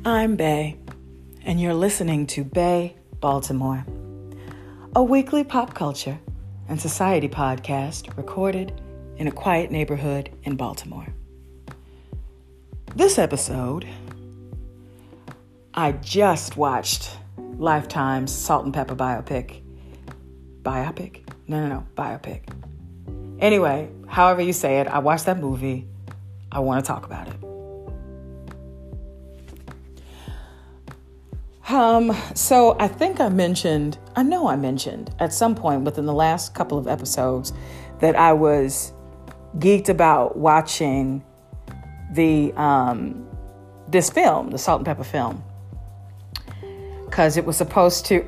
I'm Bay, and you're listening to Bay Baltimore, a weekly pop culture and society podcast recorded in a quiet neighborhood in Baltimore. This episode, I just watched Lifetime's Salt and Pepper biopic. Biopic. Anyway, however you say it, I watched that movie. I want to talk about it. So I think I mentioned at some point within the last couple of episodes that I was geeked about watching this film, the Salt and Pepper film, because it was supposed to,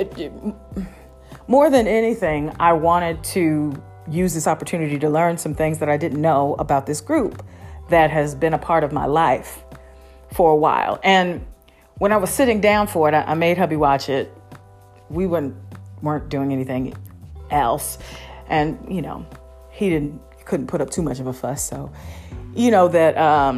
more than anything, I wanted to use this opportunity to learn some things that I didn't know about this group that has been a part of my life for a while. And when I was sitting down for it, I made hubby watch it. We weren't doing anything else. And, he couldn't put up too much of a fuss. So, that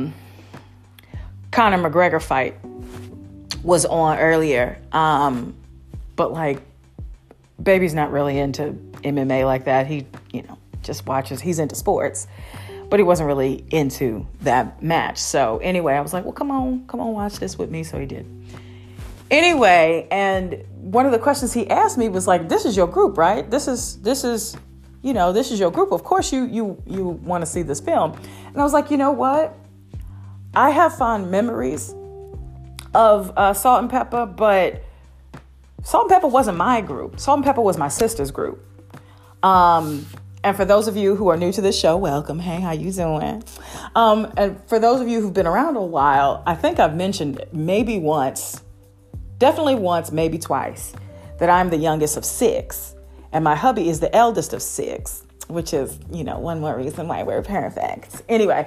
Conor McGregor fight was on earlier. But baby's not really into MMA like that. He, just watches. He's into sports. But he wasn't really into that match. So anyway, I was like, well, come on, watch this with me. So he did. Anyway, and one of the questions he asked me was like, this is your group, right? This is your group. Of course you want to see this film. And I was like, you know what? I have fond memories of Salt and Pepper, but Salt and Pepper wasn't my group. Salt and Pepper was my sister's group. And for those of you who are new to this show, welcome. Hey, how you doing? And for those of you who've been around a while, I think I've mentioned definitely once, maybe twice, that I'm the youngest of 6. And my hubby is the eldest of 6, which is, one more reason why we're perfect. Anyway,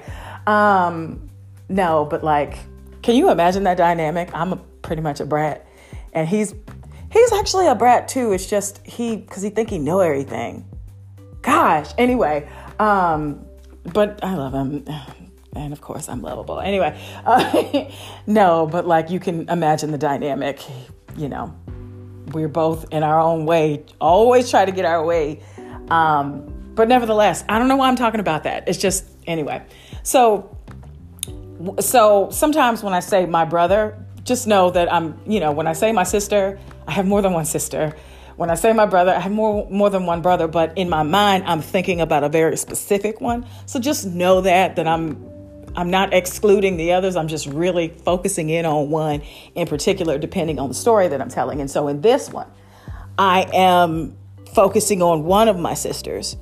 no, but can you imagine that dynamic? I'm pretty much a brat. And he's actually a brat too. It's just because he think he know everything. Gosh, anyway, but I love him. And of course I'm lovable. Anyway, no, but you can imagine the dynamic, we're both in our own way, always try to get our way. But nevertheless, I don't know why I'm talking about that. It's just, anyway. So sometimes when I say my brother, just know that when I say my sister, I have more than one sister. When I say my brother, I have more than one brother, but in my mind, I'm thinking about a very specific one. So just know that I'm not excluding the others. I'm just really focusing in on one in particular, depending on the story that I'm telling. And so in this one, I am focusing on one of my sisters,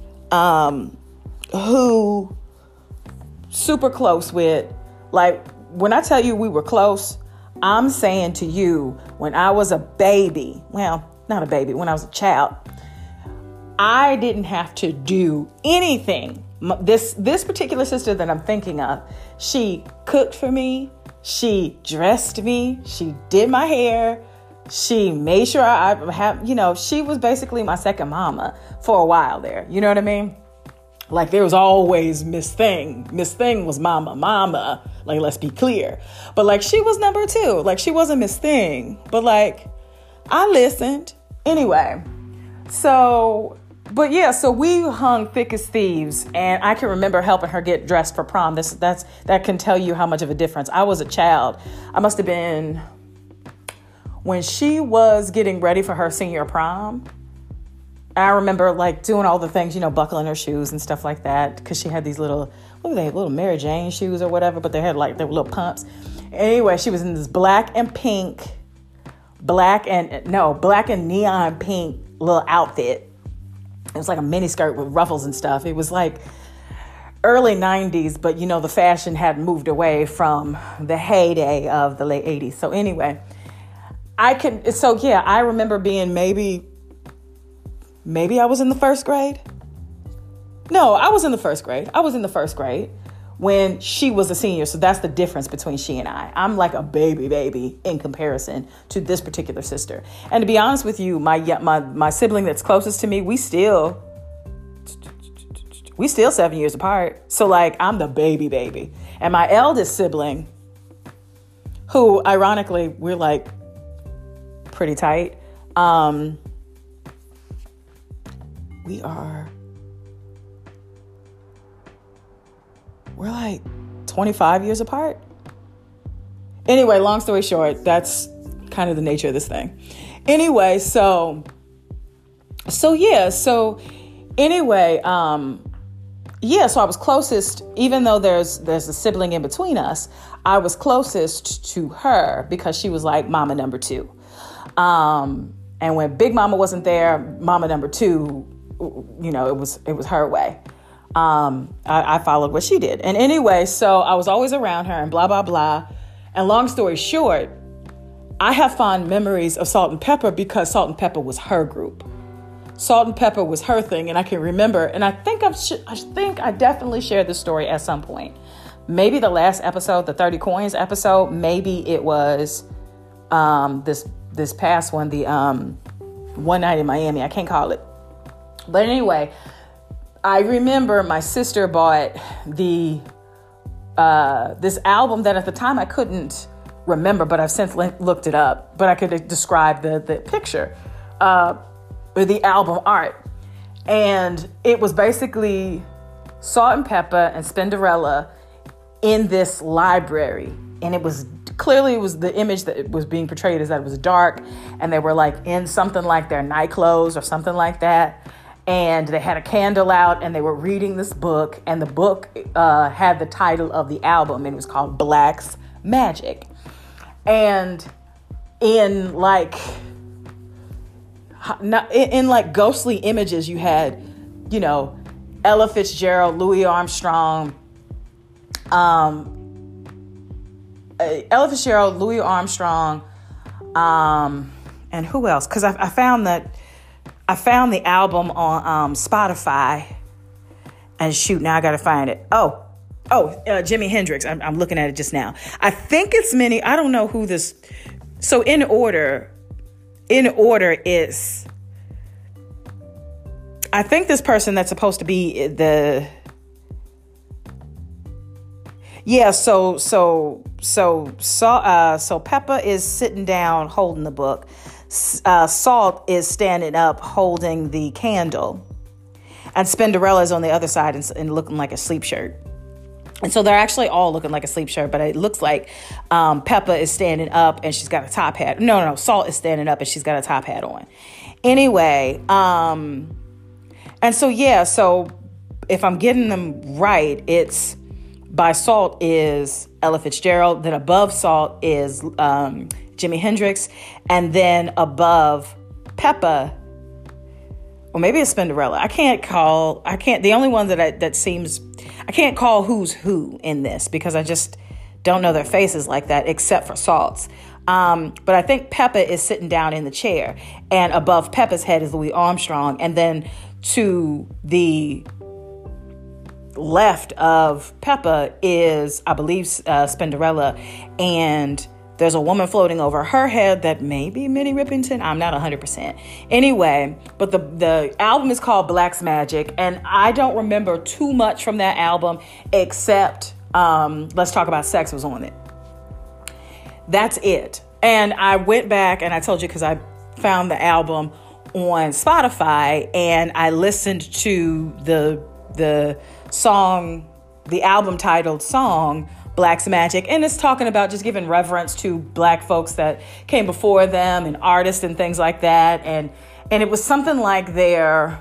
who super close with, when I tell you we were close, I'm saying to you, when I was a baby, not a baby, when I was a child, I didn't have to do anything. This particular sister that I'm thinking of, she cooked for me, she dressed me, she did my hair, she made sure I have, she was basically my second mama for a while there. You know what I mean? There was always Miss Thing. Miss Thing was mama. Let's be clear. But she was number 2. She wasn't Miss Thing. But I listened. Anyway, so we hung thick as thieves, and I can remember helping her get dressed for prom. That can tell you how much of a difference. I was a child. I must have been, when she was getting ready for her senior prom, I remember doing all the things, buckling her shoes and stuff like that, because she had these little Mary Jane shoes or whatever, but they had they were little pumps. Anyway, she was in this black and neon pink little outfit. It was a mini skirt with ruffles and stuff. It was early 90s, but the fashion hadn't moved away from the heyday of the late 80s. So anyway, I remember being maybe I was in the first grade. No, I was in the first grade. When she was a senior. So that's the difference between she and I. I'm a baby in comparison to this particular sister. And to be honest with you, my sibling that's closest to me, we still 7 years apart. So I'm the baby. And my eldest sibling, who ironically we're like pretty tight. We're like 25 years apart. Anyway, long story short, that's kind of the nature of this thing. Anyway, so I was closest, even though there's a sibling in between us, I was closest to her because she was like mama number two. And when Big Mama wasn't there, mama number two, it was her way. I followed what she did. And anyway, so I was always around her and blah, blah, blah. And long story short, I have fond memories of Salt-N-Pepa because Salt-N-Pepa was her group. Salt-N-Pepa was her thing. And I can remember, and I think I definitely shared this story at some point. Maybe the last episode, the 30 Coins episode, maybe it was this past one, the One Night in Miami. I can't call it. But anyway, I remember my sister bought this album that at the time I couldn't remember, but I've since looked it up. But I could describe the picture, the album art. And it was basically Salt-N-Pepa and Spinderella in this library. And it was the image that was being portrayed is that it was dark and they were like in something like their night clothes or something like that. And they had a candle out and they were reading this book, and the book had the title of the album, and it was called Black's Magic. And in like ghostly images, you had, Ella Fitzgerald, Louis Armstrong, and who else? Because I found the album on Spotify, and shoot, now I got to find it. Jimi Hendrix. I'm looking at it just now. I think it's many. I don't know who this. So in order is, I think this person that's supposed to be the. Yeah. So Peppa is sitting down holding the book. Salt is standing up holding the candle, and Spinderella is on the other side and looking like a sleep shirt. And so they're actually all looking like a sleep shirt, but it looks like Peppa is standing up and she's got a top hat. No, Salt is standing up and she's got a top hat on. Anyway, and so if I'm getting them right, it's by Salt is Ella Fitzgerald, then above Salt is Jimi Hendrix, and then above Peppa, or maybe it's Spinderella. I can't. The only one that seems, I can't call who's who in this because I just don't know their faces like that, except for Salt's. But I think Peppa is sitting down in the chair, and above Peppa's head is Louis Armstrong, and then to the left of Peppa is, I believe, Spinderella, and there's a woman floating over her head that may be Minnie Rippington. I'm not 100%. Anyway, but the album is called Black's Magic, and I don't remember too much from that album except Let's Talk About Sex was on it. That's it. And I went back and I told you because I found the album on Spotify and I listened to the song, the album titled song, Black's Magic, and it's talking about just giving reverence to Black folks that came before them and artists and things like that, and it was something like a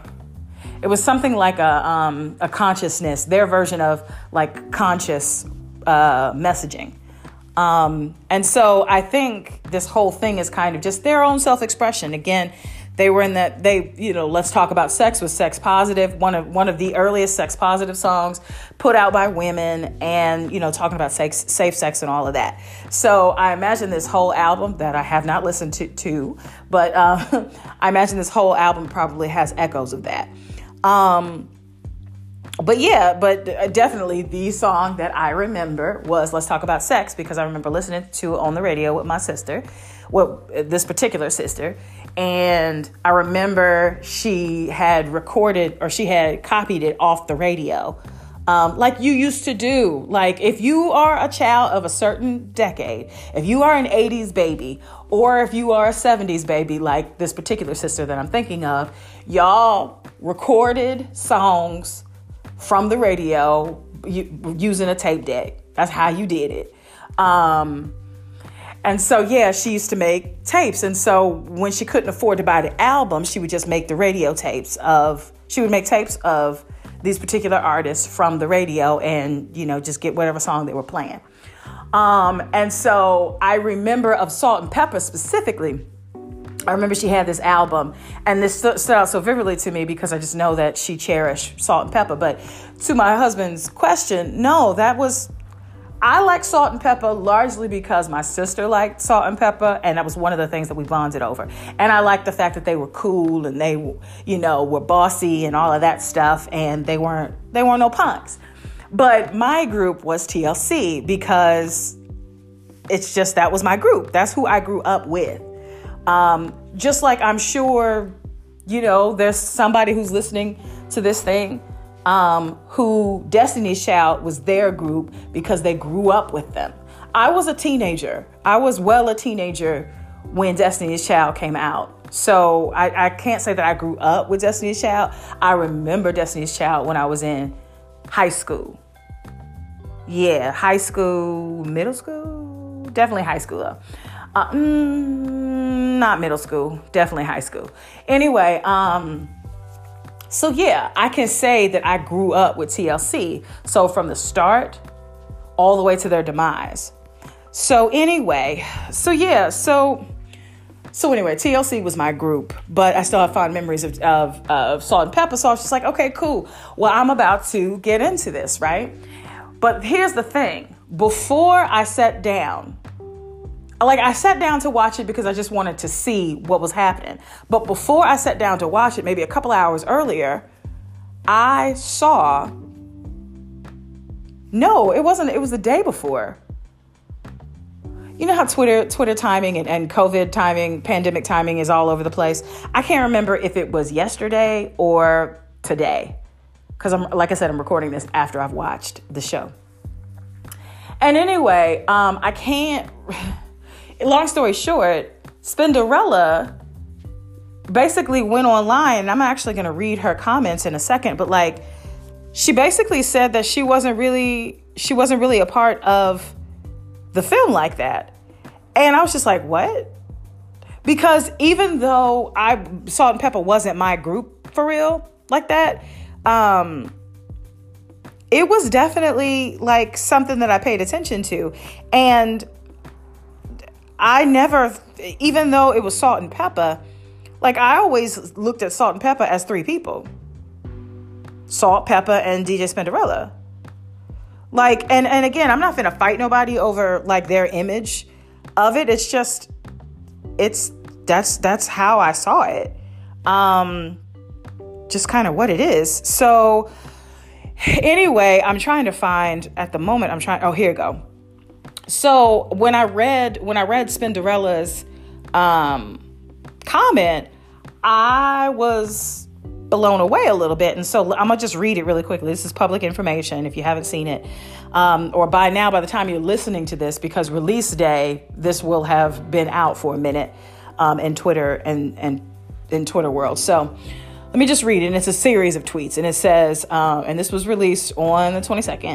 consciousness, their version of like conscious messaging, and so I think this whole thing is kind of just their own self-expression. Again, they were in that, Let's Talk About Sex was sex positive, one of the earliest sex positive songs put out by women, and, talking about safe sex and all of that. So I imagine this whole album that I have not listened to but I imagine this whole album probably has echoes of that. But definitely the song that I remember was Let's Talk About Sex, because I remember listening to it on the radio with my sister, this particular sister. And I remember she had copied it off the radio like you used to do. Like if you are a child of a certain decade, if you are an 80s baby, or if you are a 70s baby, like this particular sister that I'm thinking of, y'all recorded songs from the radio using a tape deck. That's how you did it. And so, yeah, she used to make tapes. And so when she couldn't afford to buy the album, she would just make the radio tapes she would make tapes of these particular artists from the radio and, just get whatever song they were playing. And so I remember of Salt-N-Pepa specifically. I remember she had this album, and this stood out so vividly to me because I just know that she cherished Salt-N-Pepa. But to my husband's question, no, I like Salt-N-Pepa largely because my sister liked Salt-N-Pepa, and that was one of the things that we bonded over. And I liked the fact that they were cool and they, were bossy and all of that stuff, and they weren't no punks. But my group was TLC because it's just that was my group. That's who I grew up with. Just like I'm sure, there's somebody who's listening to this thing who Destiny's Child was their group because they grew up with them. I was a teenager. I was a teenager when Destiny's Child came out. So I can't say that I grew up with Destiny's Child. I remember Destiny's Child when I was in high school. Yeah, high school, middle school, definitely high school though. Not middle school, definitely high school. Anyway, so yeah, I can say that I grew up with TLC. So from the start all the way to their demise. So anyway, TLC was my group, but I still have fond memories of Salt-N-Pepa. So I was just like, okay, cool. Well, I'm about to get into this, right? But here's the thing. Before I sat down, I sat down to watch it because I just wanted to see what was happening. But before I sat down to watch it, maybe a couple hours earlier, I saw... No, it wasn't. It was the day before. You know how Twitter timing and COVID timing, pandemic timing is all over the place? I can't remember if it was yesterday or today. Because like I said, I'm recording this after I've watched the show. And anyway, I can't... Long story short, Spinderella basically went online, and I'm actually going to read her comments in a second, but she basically said that she wasn't really a part of the film like that. And I was just like, what? Because even though Salt-N-Pepa wasn't my group for real like that, it was definitely something that I paid attention to. And I never, even though it was Salt-N-Pepa, I always looked at Salt-N-Pepa as three people. Salt, Peppa, and DJ Spinderella. And again, I'm not finna fight nobody over their image of it. It's just, that's how I saw it. Just kind of what it is. So anyway, I'm trying to find at the moment, oh, here we go. So when I read Spinderella's comment, I was blown away a little bit. And so I'm going to just read it really quickly. This is public information if you haven't seen it. Or by the time you're listening to this, because release day, this will have been out for a minute in Twitter and in Twitter world. So let me just read it. And it's a series of tweets. And it says, and this was released on the 22nd.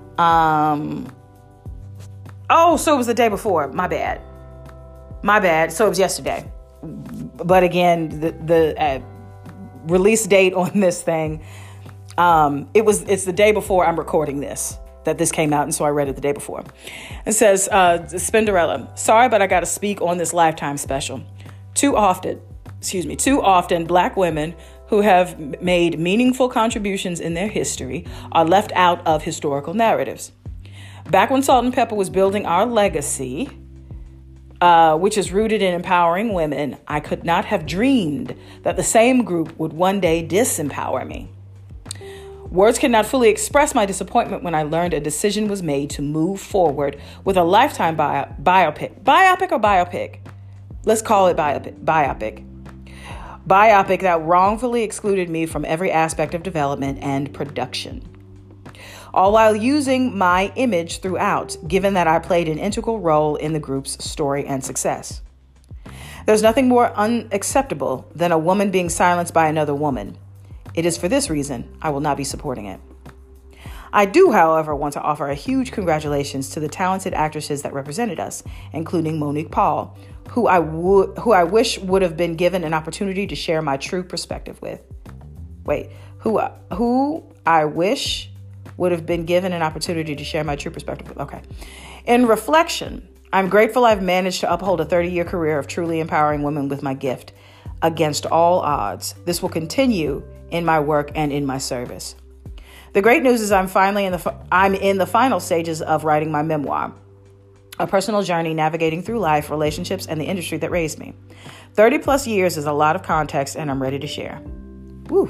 Oh, so it was the day before. My bad. So it was yesterday. But again, the release date on this thing, it's the day before I'm recording this, that this came out. And so I read it the day before. It says, Spinderella, sorry, but I got to speak on this Lifetime special. Too often, Black women who have made meaningful contributions in their history are left out of historical narratives. Back when Salt-N-Pepa was building our legacy, which is rooted in empowering women, I could not have dreamed that the same group would one day disempower me. Words cannot fully express my disappointment when I learned a decision was made to move forward with a Lifetime biopic. Biopic or biopic? Let's call it biopic. Biopic that wrongfully excluded me from every aspect of development and production. all while using my image throughout, given that I played an integral role in the group's story and success. There's nothing more unacceptable than a woman being silenced by another woman. It is for this reason I will not be supporting it. I do, however, want to offer a huge congratulations to the talented actresses that represented us, including Monique Paul, who I wish would have been given an opportunity to share my true perspective with. Who I wish would have been given an opportunity to share my true perspective with. Okay. In reflection, I'm grateful I've managed to uphold a 30-year career of truly empowering women with my gift against all odds. This will continue in my work and in my service. The great news is I'm in the final stages of writing my memoir, a personal journey navigating through life, relationships, and the industry that raised me. 30 plus years is a lot of context, and I'm ready to share. Woo.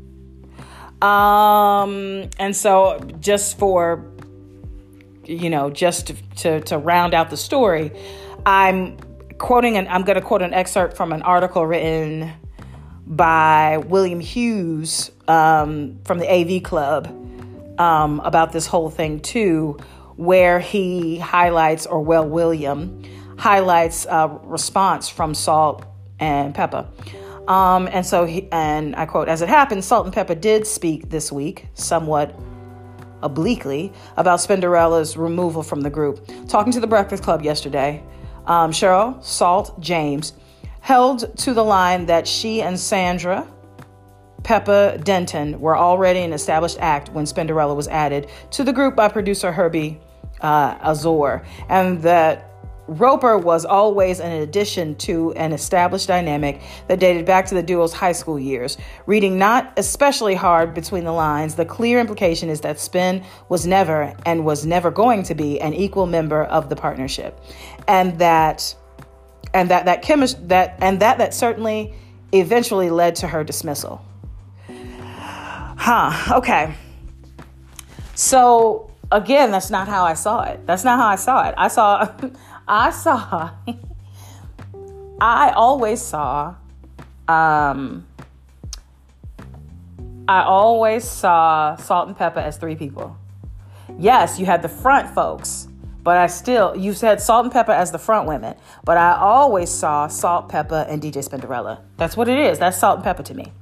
And so just for, just to round out the story, I'm going to quote an excerpt from an article written by William Hughes from the AV Club about this whole thing too, where he highlights, William highlights a response from Salt and Peppa. And I quote, "As it happened, Salt and Peppa did speak this week, somewhat obliquely, about Spinderella's removal from the group. Talking to the Breakfast Club yesterday, Cheryl, Salt, James held to the line that she and Sandra Peppa Denton were already an established act when Spinderella was added to the group by producer Herbie Azor, and that Roper was always an addition to an established dynamic that dated back to the duo's high school years. Reading not especially hard between the lines, the clear implication is that Spin was never and was never going to be an equal member of the partnership, and that certainly eventually led to her dismissal." Okay. So again, that's not how I saw it. I always saw Salt and Peppa as three people. Yes, you had the front folks, but you said Salt and Peppa as the front women, but I always saw Salt, Peppa, and DJ Spinderella. That's what it is. That's Salt and Peppa to me.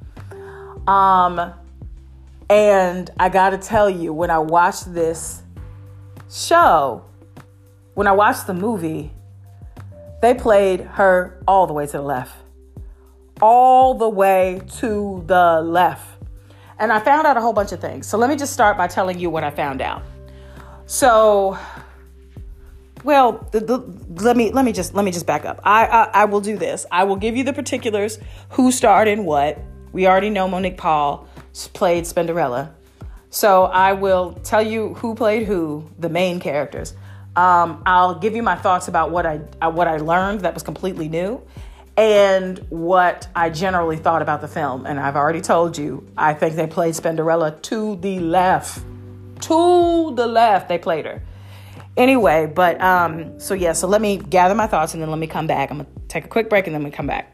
And I got to tell you, when I watched this show, when I watched the movie, they played her all the way to the left. All the way to the left. And I found out a whole bunch of things. So let me just start by telling you what I found out. So, well, let me just back up. I will do this. I will give you the particulars, who starred in what. We already know Monique Paul played Spinderella. So I will tell you who played who, the main characters. I'll give you my thoughts about what I learned that was completely new, and what I generally thought about the film. And I've already told you, I think they played Spinderella to the left. To the left, they played her. Anyway, so let me gather my thoughts and then let me come back. I'm going to take a quick break and then we come back.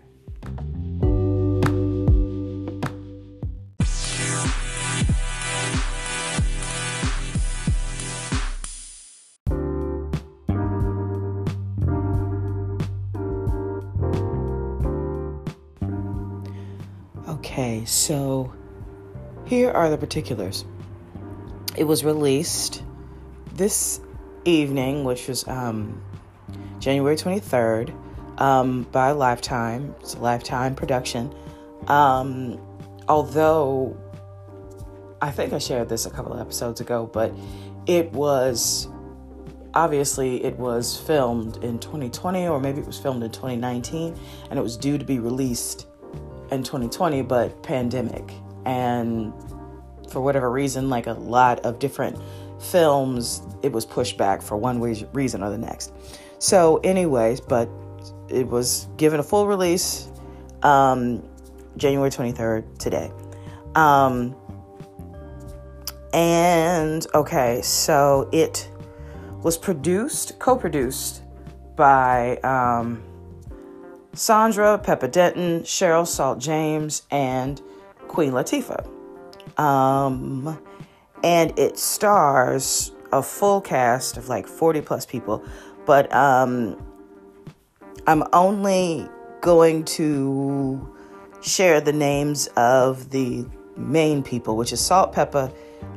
Okay, so here are the particulars. It was released this evening, which was January 23rd, by Lifetime. It's a Lifetime production. Although I think I shared this a couple of episodes ago, but it was filmed in 2020, or maybe it was filmed in 2019, and it was due to be released in 2020, but pandemic. And for whatever reason, like a lot of different films, it was pushed back for one reason or the next. So anyways, but it was given a full release January 23rd, today. And okay, so it was co-produced by Sandra Peppa Denton, Cheryl Salt James, and Queen Latifah. and it stars a full cast of like 40 plus people. But I'm only going to share the names of the main people, which is Salt-N-Pepa,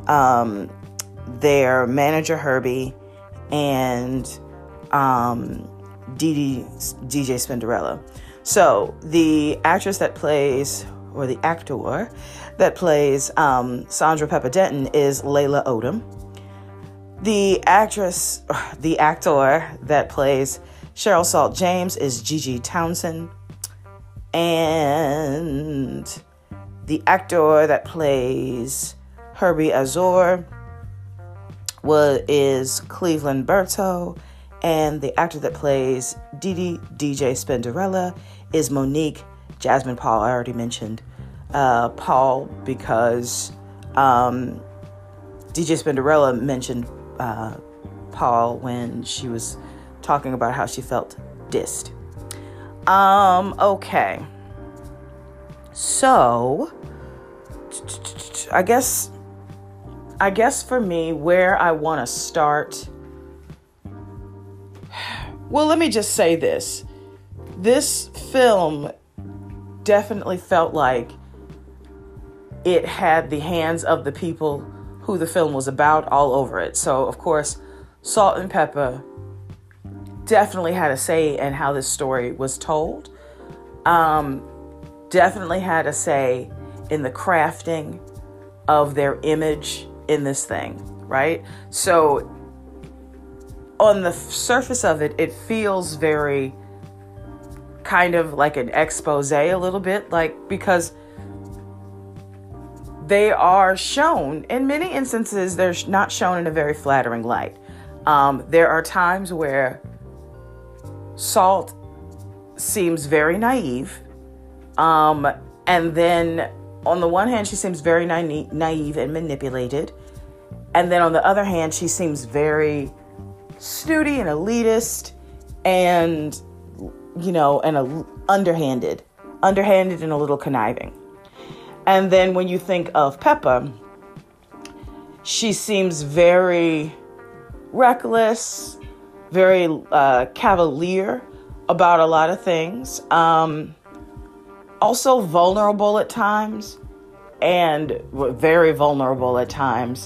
their manager Herbie, and DJ Spinderella. So the actress that plays, or the actor that plays Sandra Pepper Denton is Layla Odom. The actor that plays Cheryl Salt James is Gigi Townsend. And the actor that plays Herbie Azor is Cleveland Berto. And the actor that plays DJ Spinderella is Monique Jasmine Paul. I already mentioned Paul because DJ Spinderella mentioned Paul when she was talking about how she felt dissed. Okay. So, I guess for me, where I want to start. Well, let me just say this. This film definitely felt like it had the hands of the people who the film was about all over it. So, of course, Salt-N-Pepa definitely had a say in how this story was told. Definitely had a say in the crafting of their image in this thing, right? So, on the surface of it, it feels very kind of like an expose a little bit, like, because they are shown, in many instances, they're not shown in a very flattering light. There are times where Salt seems very naive. And then on the one hand, she seems very naive and manipulated. And then on the other hand, she seems very snooty and elitist and, and underhanded and a little conniving. And then when you think of Peppa, she seems very reckless, very cavalier about a lot of things. Also vulnerable at times, and very vulnerable at times.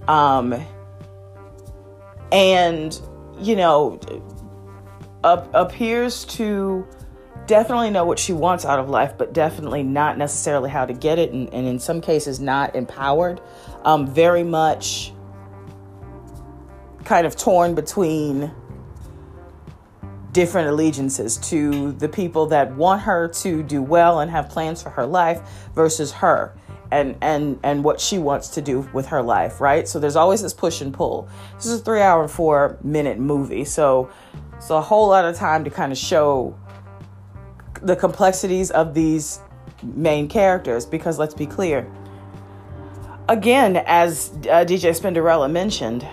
Appears to definitely know what she wants out of life, but definitely not necessarily how to get it, and in some cases not empowered. Very much kind of torn between different allegiances to the people that want her to do well and have plans for her life versus her and what she wants to do with her life, right? So there's always this push and pull. This is a 3 hour and 4 minute movie, so it's a whole lot of time to kind of show the complexities of these main characters, because let's be clear, again, as DJ Spinderella mentioned,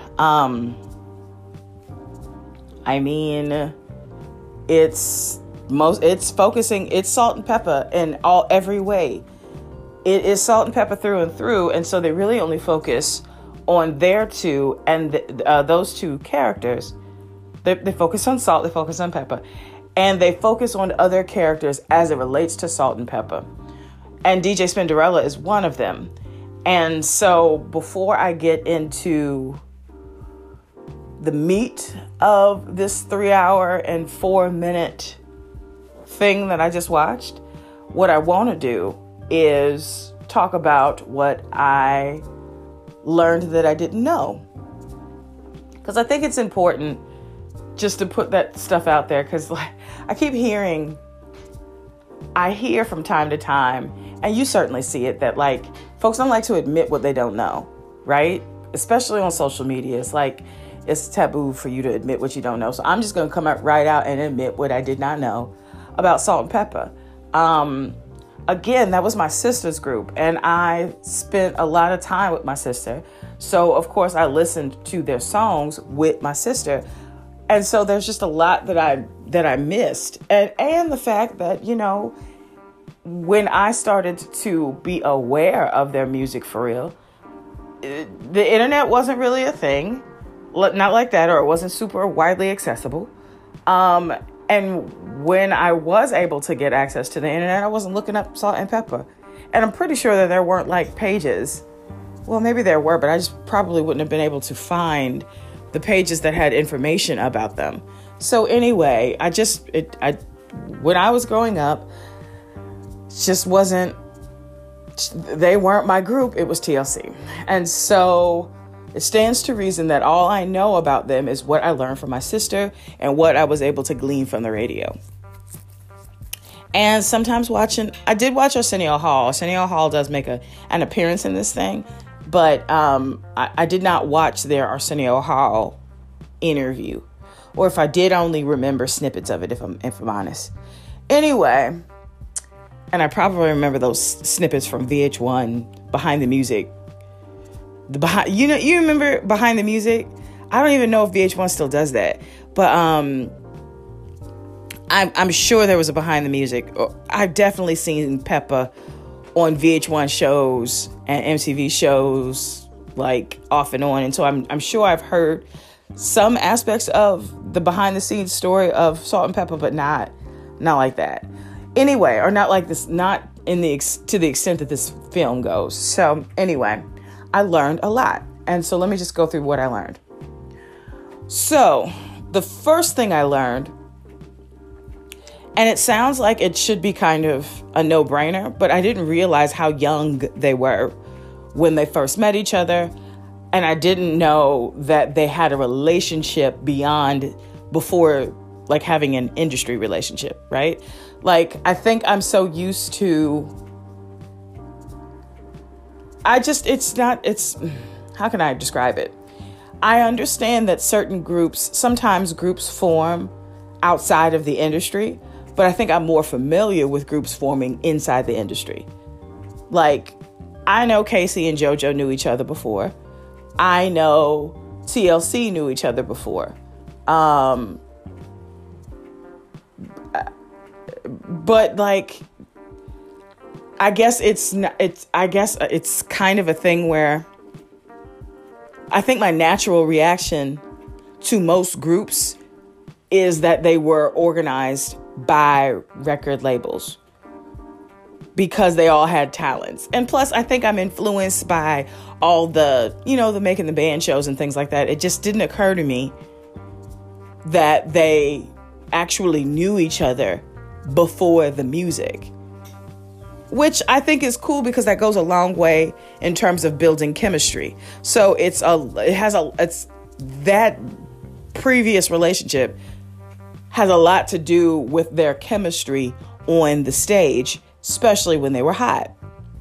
it's Salt-N-Pepa in every way. It is Salt-N-Pepa through and through, and so they really only focus on their two and those two characters. They focus on Salt, they focus on Peppa, and they focus on other characters as it relates to Salt-N-Pepa. And DJ Spinderella is one of them. And so before I get into the meat of this 3 hour and 4 minute thing that I just watched, what I want to do is talk about what I learned that I didn't know. Because I think it's important just to put that stuff out there, because I keep hearing, I hear from time to time, and you certainly see it, that folks don't like to admit what they don't know, right? Especially on social media. It's taboo for you to admit what you don't know. So I'm just going to come right out and admit what I did not know about Salt-N-Pepa. Again, that was my sister's group, and I spent a lot of time with my sister. So, of course, I listened to their songs with my sister. And so there's just a lot that I missed. And the fact that, when I started to be aware of their music for real, the internet wasn't really a thing, not like that, or it wasn't super widely accessible. And when I was able to get access to the internet, I wasn't looking up Salt and Pepper. And I'm pretty sure that there weren't like pages. Well, maybe there were, but I just probably wouldn't have been able to find the pages that had information about them. So anyway, when I was growing up, just wasn't, they weren't my group. It was TLC. And so it stands to reason that all I know about them is what I learned from my sister and what I was able to glean from the radio. And sometimes I did watch Arsenio Hall. Arsenio Hall does make an appearance in this thing, but I did not watch their Arsenio Hall interview. Or if I did, I only remember snippets of it, if I'm honest. Anyway, and I probably remember those snippets from VH1, Behind the Music. You remember Behind the Music? I don't even know if VH1 still does that, but I'm sure there was a Behind the Music. I've definitely seen Peppa on VH1 shows and MTV shows, like off and on, and so I'm sure I've heard some aspects of the behind the scenes story of Salt and Pepper, but not like that. Anyway, or not like this, not to the extent that this film goes. So anyway, I learned a lot. And so let me just go through what I learned. So the first thing I learned, and it sounds like it should be kind of a no-brainer, but I didn't realize how young they were when they first met each other. And I didn't know that they had a relationship before like having an industry relationship, right? Like, I think I'm so used to, how can I describe it? I understand that sometimes groups form outside of the industry, but I think I'm more familiar with groups forming inside the industry. Like, I know Casey and JoJo knew each other before. I know TLC knew each other before. But like, I guess it's kind of a thing where I think my natural reaction to most groups is that they were organized by record labels because they all had talents. And plus, I think I'm influenced by all the Making the Band shows and things like that. It just didn't occur to me that they actually knew each other before the music, which I think is cool because that goes a long way in terms of building chemistry. So it's that previous relationship has a lot to do with their chemistry on the stage, especially when they were hot.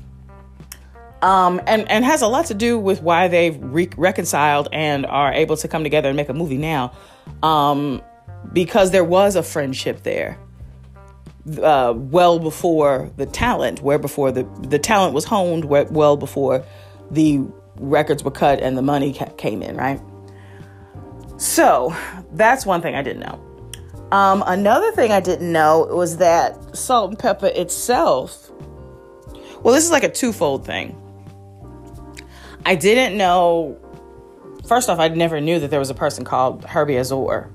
And has a lot to do with why they've reconciled and are able to come together and make a movie now. Because there was a friendship there. Well before the talent, before the talent was honed, well before the records were cut and the money came in, right? So that's one thing I didn't know. Another thing I didn't know was that Salt and Pepper itself, well, this is like a twofold thing. I didn't know, first off, I never knew that there was a person called Herbie Azor.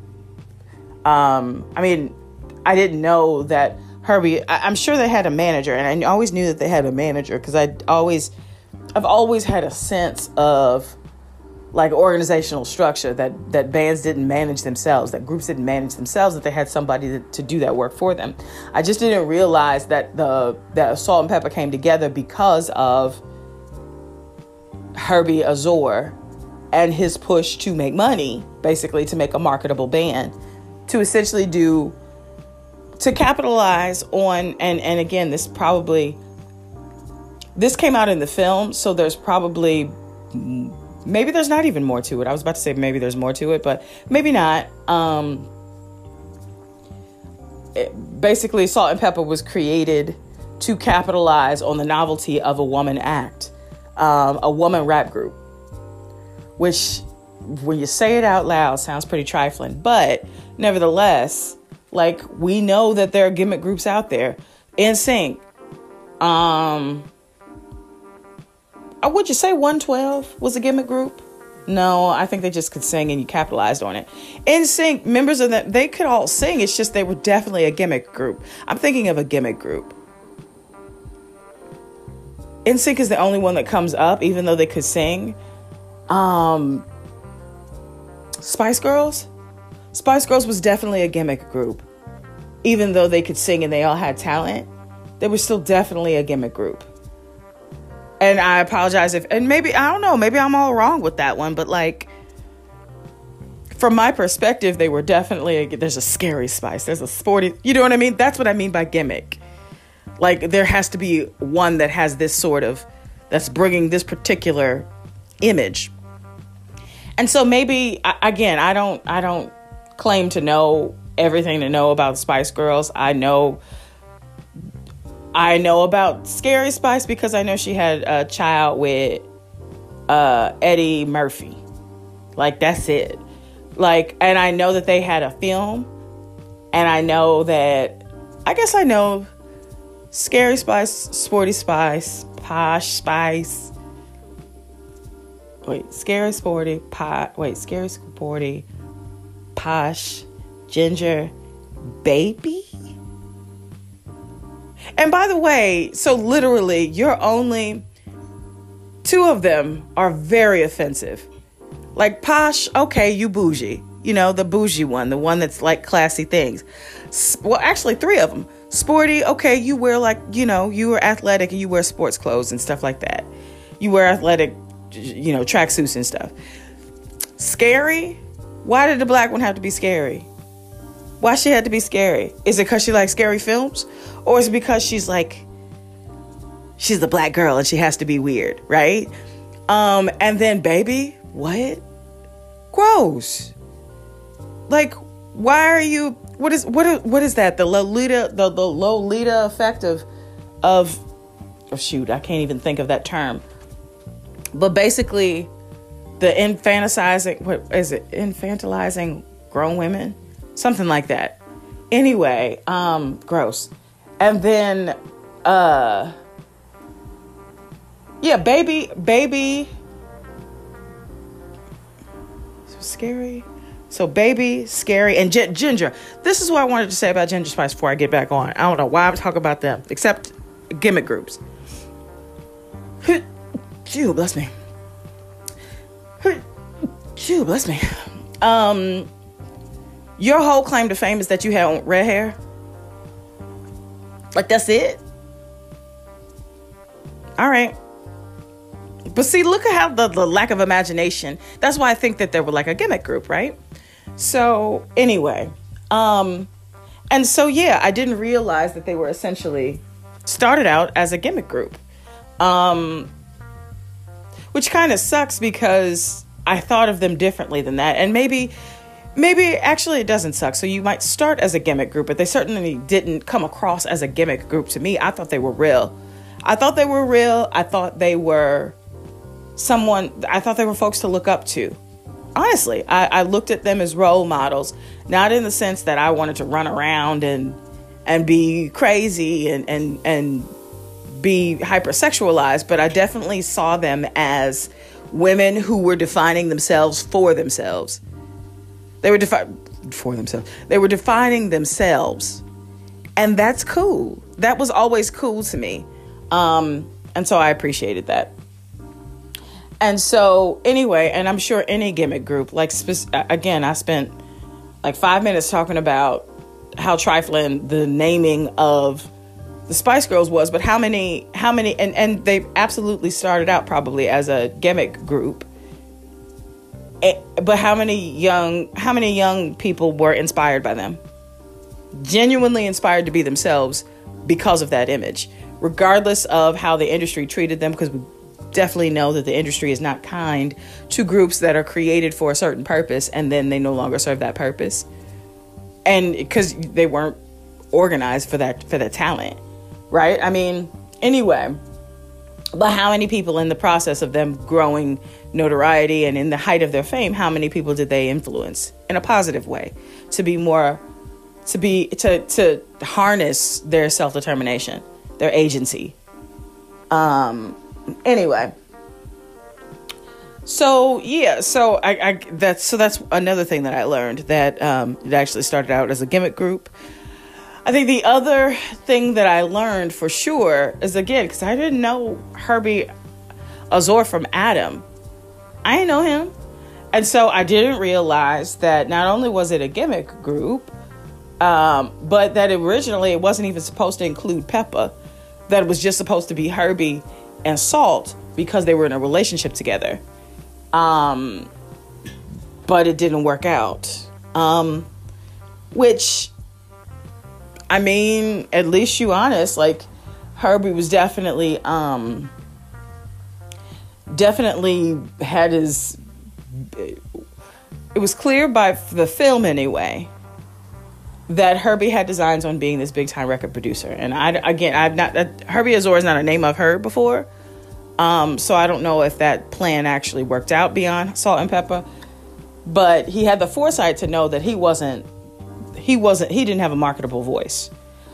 I didn't know that Herbie, I'm sure they had a manager, and I always knew that they had a manager because I've always had a sense of like organizational structure that bands didn't manage themselves, that groups didn't manage themselves, that they had somebody to do that work for them. I just didn't realize that that Salt and Pepper came together because of Herbie Azor and his push to make money, basically to make a marketable band, to essentially to capitalize on, and again, this came out in the film, so there's probably, maybe there's not even more to it. I was about to say maybe there's more to it, but maybe not. Basically, Salt and Pepper was created to capitalize on the novelty of a woman act, a woman rap group, which, when you say it out loud, sounds pretty trifling, but nevertheless, like, we know that there are gimmick groups out there. NSYNC, would you say 112 was a gimmick group? No, I think they just could sing and you capitalized on it. NSYNC, members of that, they could all sing. It's just they were definitely a gimmick group. I'm thinking of a gimmick group. NSYNC is the only one that comes up, even though they could sing. Spice Girls? Spice Girls was definitely a gimmick group. Even though they could sing and they all had talent, they were still definitely a gimmick group. And I apologize and maybe, I don't know, maybe I'm all wrong with that one, but like, from my perspective, they were definitely, there's a scary Spice, there's a sporty, you know what I mean? That's what I mean by gimmick. Like, there has to be one that has this sort of, that's bringing this particular image. And so maybe, again, I don't claim to know everything to know about Spice Girls. I know about Scary Spice because I know she had a child with Eddie Murphy. Like, that's it. Like, and I know that they had a film. And I know that, I guess I know Scary Spice, Sporty Spice, Posh Spice. Scary, Sporty, Posh, Ginger, Baby. And by the way, so literally, two of them are very offensive. Like Posh, okay, you bougie. You know, the bougie one, the one that's like classy things. Well, actually, three of them. Sporty, okay, you wear like, you know, you are athletic and you wear sports clothes and stuff like that. You wear athletic, you know, tracksuits and stuff. Scary, why did the black one have to be scary? Why she had to be scary? Is it because she likes scary films? Or is it because she's the black girl and she has to be weird, right? And then Baby, what? Gross. Like, why are you, what is that? The Lolita effect of shoot, I can't even think of that term. But basically the infantilizing grown women? Something like that. Anyway, gross. And then, Baby, so Scary. So Baby, Scary, and Ginger. This is what I wanted to say about Ginger Spice before I get back on. I don't know why I'm talking about them, except gimmick groups. Phew, bless me. Phew, bless me. Your whole claim to fame is that you had red hair? Like, that's it? All right. But see, look at how the lack of imagination. That's why I think that they were like a gimmick group, right? So, anyway. And so, yeah, I didn't realize that they were essentially started out as a gimmick group. Which kind of sucks because I thought of them differently than that. And maybe actually it doesn't suck. So you might start as a gimmick group, but they certainly didn't come across as a gimmick group to me. I thought they were real. I thought they were folks to look up to. Honestly, I looked at them as role models, not in the sense that I wanted to run around and be crazy and be hypersexualized, but I definitely saw them as women who were defining themselves for themselves. They were They were defining themselves. And that's cool. That was always cool to me. And so I appreciated that. And so anyway, and I'm sure any gimmick group, again, I spent like 5 minutes talking about how trifling the naming of the Spice Girls was, but how many, and they absolutely started out probably as a gimmick group. But how many young people were inspired by them? Genuinely inspired to be themselves because of that image, regardless of how the industry treated them, because we definitely know that the industry is not kind to groups that are created for a certain purpose and then they no longer serve that purpose. And because they weren't organized for that talent, right? I mean, anyway, but how many people in the process of them growing notoriety and in the height of their fame, how many people did they influence in a positive way to harness their self-determination, their agency? Anyway, So yeah, that's another thing that I learned, that it actually started out as a gimmick group. I think the other thing that I learned for sure is, again, because I didn't know Herbie Azor from Adam. I didn't know him. And so I didn't realize that not only was it a gimmick group, but that originally it wasn't even supposed to include Peppa, that it was just supposed to be Herbie and Salt because they were in a relationship together. But it didn't work out. Which, I mean, at least you honest, like, Herbie was definitely had his, it was clear by the film anyway, that Herbie had designs on being this big time record producer. And Herbie Azor is not a name I've heard before. So I don't know if that plan actually worked out beyond Salt and Peppa, but he had the foresight to know that he didn't have a marketable voice.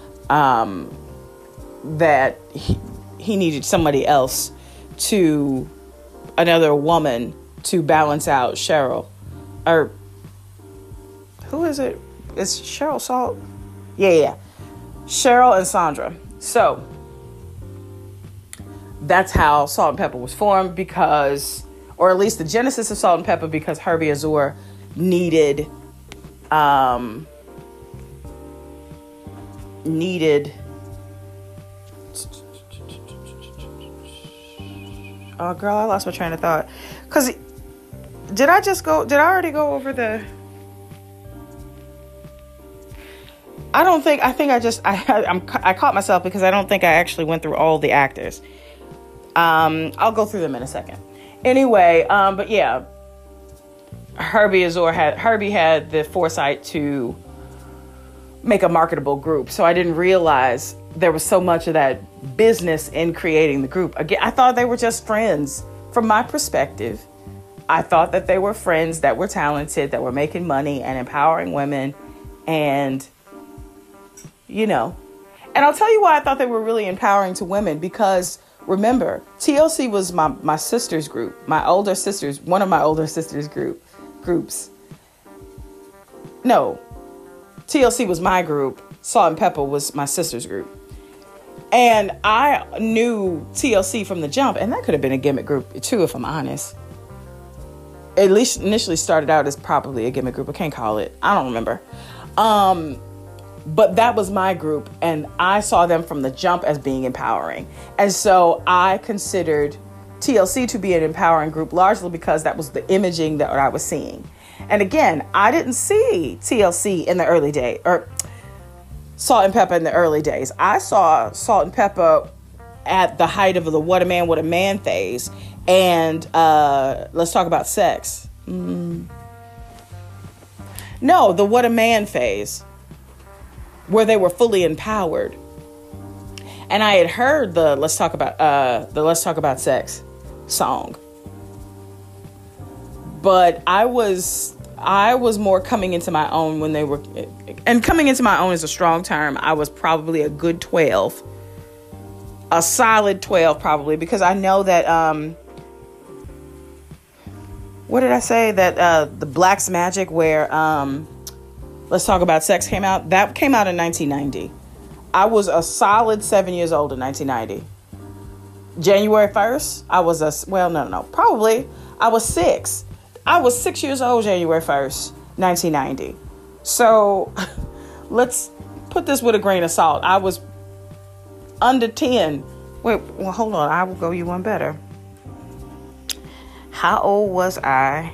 That he needed somebody else, another woman, to balance out Cheryl. Or who is it? Is Cheryl Salt? Yeah. Cheryl and Sandra. So that's how Salt and Peppa was formed, because, or at least the genesis of Salt and Peppa, because Herbie Azor needed oh girl, I lost my train of thought. Because did I already go over the, I caught myself because I don't think I actually went through all the actors. I'll go through them in a second. Anyway, but yeah, Herbie had the foresight to make a marketable group. So I didn't realize there was so much of that business in creating the group. Again, I thought they were just friends. From my perspective, I thought that they were friends that were talented, that were making money and empowering women. And, and I'll tell you why I thought they were really empowering to women, because remember, TLC was my sister's group, one of my older sister's groups. No, TLC was my group. Salt and Peppa was my sister's group. And I knew TLC from the jump, and that could have been a gimmick group too, if I'm honest. At least initially started out as probably a gimmick group. I can't call it. I don't remember. But that was my group, and I saw them from the jump as being empowering. And so I considered TLC to be an empowering group, largely because that was the imaging that I was seeing. And again, I didn't see TLC in the early days, or Salt and Peppa in the early days. I saw Salt and Peppa at the height of the What a Man phase. And let's talk about sex. No, the What a Man phase, where they were fully empowered. And I had heard the Let's Talk About Sex song. But I was more coming into my own when they were, and coming into my own is a strong term. I was probably a good 12, a solid 12 probably, because I know that, what did I say? That the Black's Magic, where Let's Talk About Sex came out. That came out in 1990. I was a solid 7 years old in 1990. January 1st, I was probably I was 6. I was 6 years old January 1st, 1990. So let's put this with a grain of salt. I was under 10. Wait, well, hold on. I will go you one better. How old was I?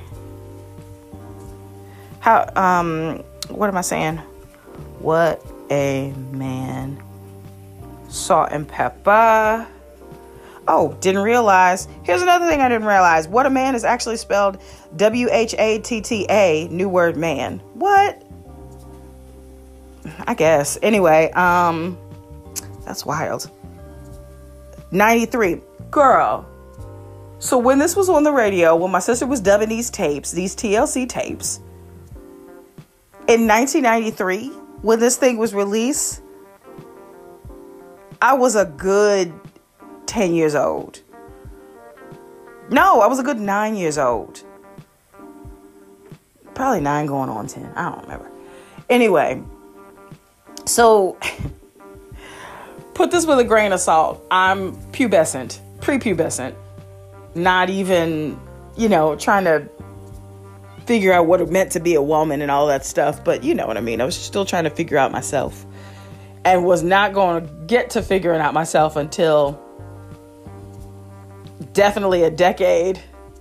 What am I saying? What a Man. Salt and Peppa. Oh, didn't realize. Here's another thing I didn't realize. What a Man is actually spelled WHATTA, new word man. What? I guess. Anyway, that's wild. 93. Girl. So when this was on the radio, when my sister was dubbing these TLC tapes, in 1993, when this thing was released, I was a good 10 years old. No, I was a good 9 years old. Probably 9 going on 10. I don't remember. Anyway, so put this with a grain of salt. I'm pubescent, prepubescent, not even, trying to figure out what it meant to be a woman and all that stuff. But you know what I mean? I was still trying to figure out myself, and was not going to get to figuring out myself until definitely a decade,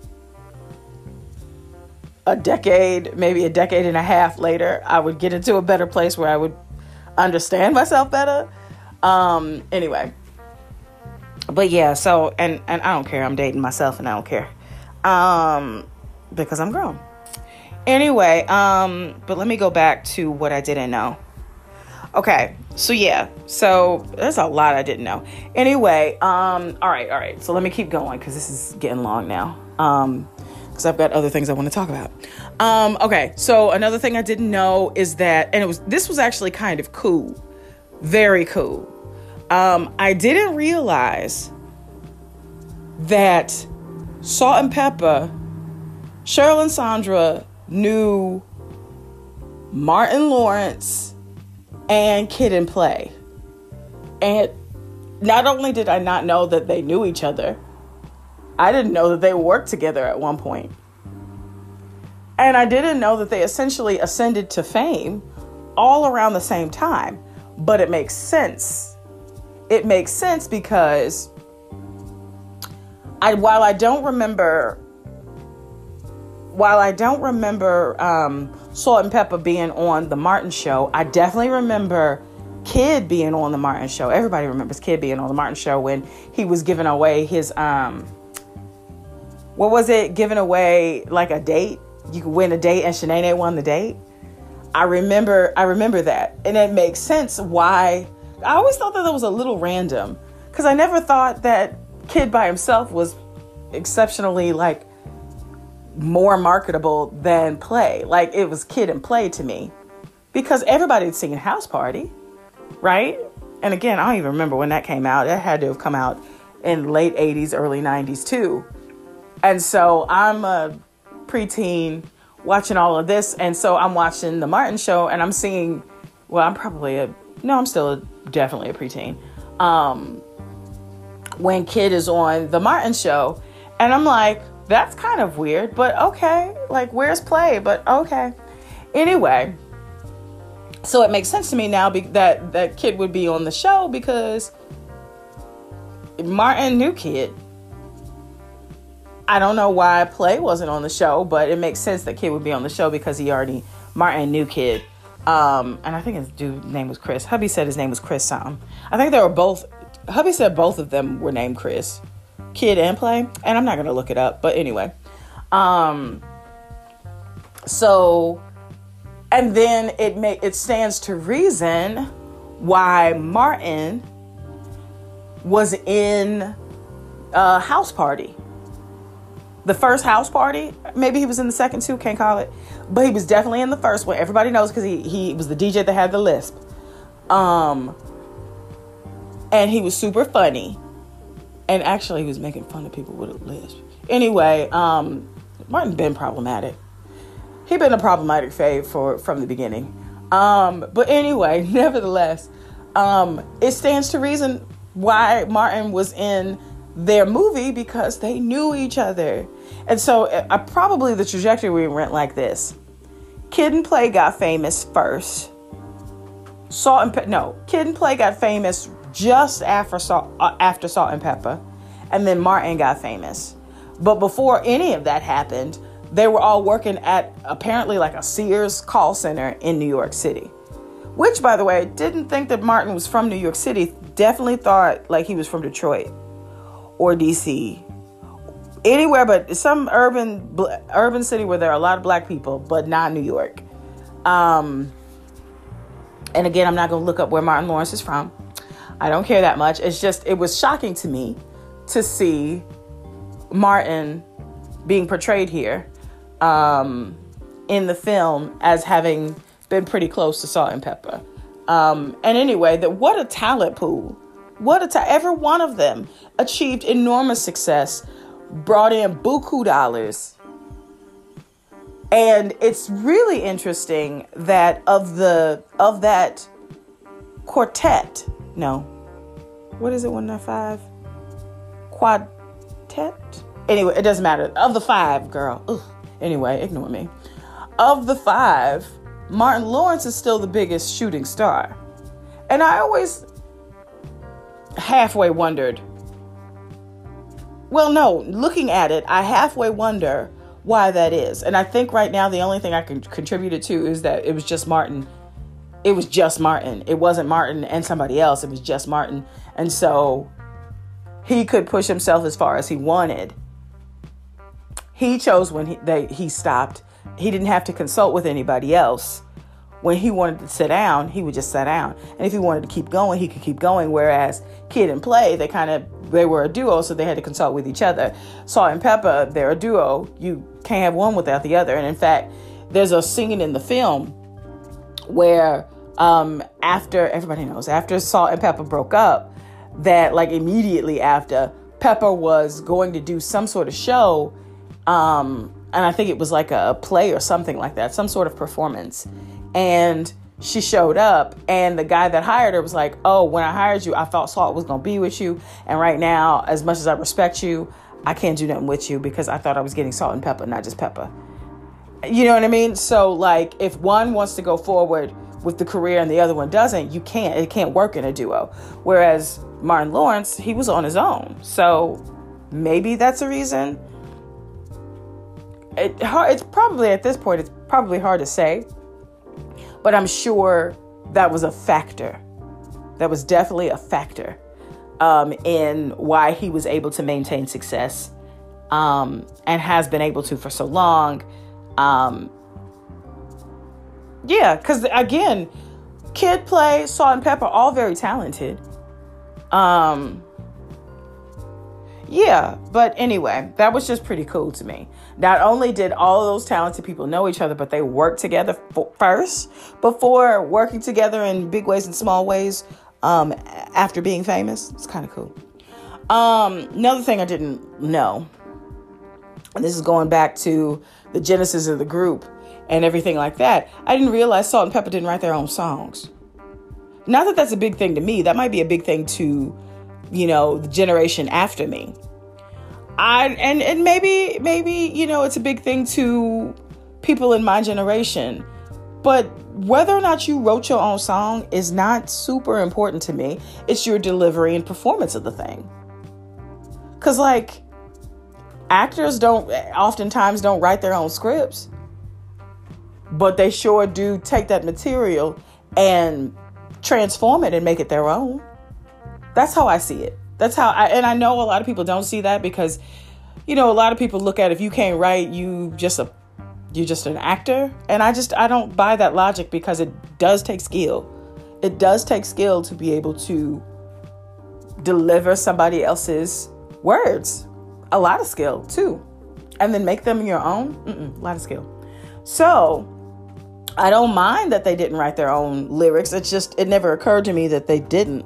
maybe a decade and a half later. I would get into a better place where I would understand myself better. Anyway, but yeah, so, and I don't care. I'm dating myself and I don't care, because I'm grown. Anyway, but let me go back to what I didn't know. Okay. So yeah, so there's a lot I didn't know. Anyway, all right. So let me keep going, cause this is getting long now. Cause I've got other things I want to talk about. Okay. So another thing I didn't know is that, and this was actually kind of cool. Very cool. I didn't realize that Salt and Pepper, Cheryl and Sandra knew Martin Lawrence and Kid and Play. And not only did I not know that they knew each other, I didn't know that they worked together at one point. And I didn't know that they essentially ascended to fame all around the same time. But it makes sense. It makes sense because while I don't remember Salt and Pepper being on the Martin Show, I definitely remember Kid being on the Martin Show. Everybody remembers Kid being on the Martin Show when he was giving away his what was it? Giving away like a date. You could win a date, and Shanae won the date. I remember that, and it makes sense why. I always thought that was a little random, because I never thought that Kid by himself was exceptionally like more marketable than Play. Like, it was Kid and Play to me, because everybody had seen House Party, right? And again, I don't even remember when that came out. It had to have come out in late 80s, early 90s too. And so I'm a preteen watching all of this, and so I'm watching the Martin Show, and I'm seeing, well, I'm still definitely a preteen, when Kid is on the Martin Show, and I'm like, that's kind of weird, but okay, like, where's Play? But okay. Anyway, so it makes sense to me now that Kid would be on the show, because Martin knew Kid. I don't know why Play wasn't on the show, but it makes sense that Kid would be on the show because Martin knew Kid. And I think his dude's name was Chris. Hubby said his name was Chris something. I think Hubby said both of them were named Chris, Kid and Play. And I'm not going to look it up, but anyway. So, and then it stands to reason why Martin was in House Party. The first House Party, maybe he was in the second too, can't call it. But he was definitely in the first one. Everybody knows because he was the DJ that had the lisp. And he was super funny. And actually, he was making fun of people with a lisp. Anyway, Martin been problematic. He been a problematic fave from the beginning. But anyway, nevertheless, it stands to reason why Martin was in their movie, because they knew each other. And so probably the trajectory went like this. Kid and Play got famous first. Kid and Play got famous just after Salt and Pepper. And then Martin got famous. But before any of that happened, they were all working at apparently like a Sears call center in New York City. Which, by the way, didn't think that Martin was from New York City. Definitely thought like he was from Detroit or DC, anywhere but some urban city where there are a lot of black people, but not New York. And again, I'm not going to look up where Martin Lawrence is from. I don't care that much. It's just, it was shocking to me to see Martin being portrayed here in the film as having been pretty close to Salt and Pepper. And anyway, what a talent pool. Every one of them achieved enormous success brought in buku dollars. And it's really interesting that of that quartet, no, what is it, 195? Quadtet? Anyway, it doesn't matter. Of the 5, girl. Ugh. Anyway, ignore me. Of the 5, Martin Lawrence is still the biggest shooting star. And I always halfway wondered, well, no, looking at it, I halfway wonder why that is. And I think right now the only thing I can contribute it to is that it was just Martin. It was just Martin. It wasn't Martin and somebody else. It was just Martin. And so he could push himself as far as he wanted. He chose when he stopped. He didn't have to consult with anybody else. When he wanted to sit down, he would just sit down. And if he wanted to keep going, he could keep going. Whereas Kid and Play, they were a duo, so they had to consult with each other. Salt and Pepper, they're a duo. You can't have one without the other. And in fact, there's a scene in the film where after Salt and Pepper broke up, that like immediately after, Pepper was going to do some sort of show, and I think it was like a play or something like that, some sort of performance. And she showed up, and the guy that hired her was like, oh, when I hired you, I thought Salt was going to be with you. And right now, as much as I respect you, I can't do nothing with you because I thought I was getting Salt and Pepper, not just Pepper. You know what I mean? So like if one wants to go forward with the career and the other one doesn't, it can't work in a duo. Whereas Martin Lawrence, he was on his own. So maybe that's a reason. It's probably at this point, it's probably hard to say. But I'm sure that was a factor. That was definitely a factor in why he was able to maintain success and has been able to for so long. Because again, Kid, Play, Salt and Pepper, all very talented. But anyway, that was just pretty cool to me. Not only did all of those talented people know each other, but they worked together first before working together in big ways and small ways after being famous. It's kind of cool. Another thing I didn't know, and this is going back to the genesis of the group and everything like that, I didn't realize Salt and Pepper didn't write their own songs. Not that that's a big thing to me. That might be a big thing to, the generation after me. And maybe, it's a big thing to people in my generation. But whether or not you wrote your own song is not super important to me. It's your delivery and performance of the thing. Because, actors oftentimes don't write their own scripts. But they sure do take that material and transform it and make it their own. That's how I see it. And I know a lot of people don't see that because, a lot of people look at if you can't write, you're just an actor. And I don't buy that logic because it does take skill. It does take skill to be able to deliver somebody else's words. A lot of skill too. And then make them your own. A lot of skill. So I don't mind that they didn't write their own lyrics. It's just, it never occurred to me that they didn't.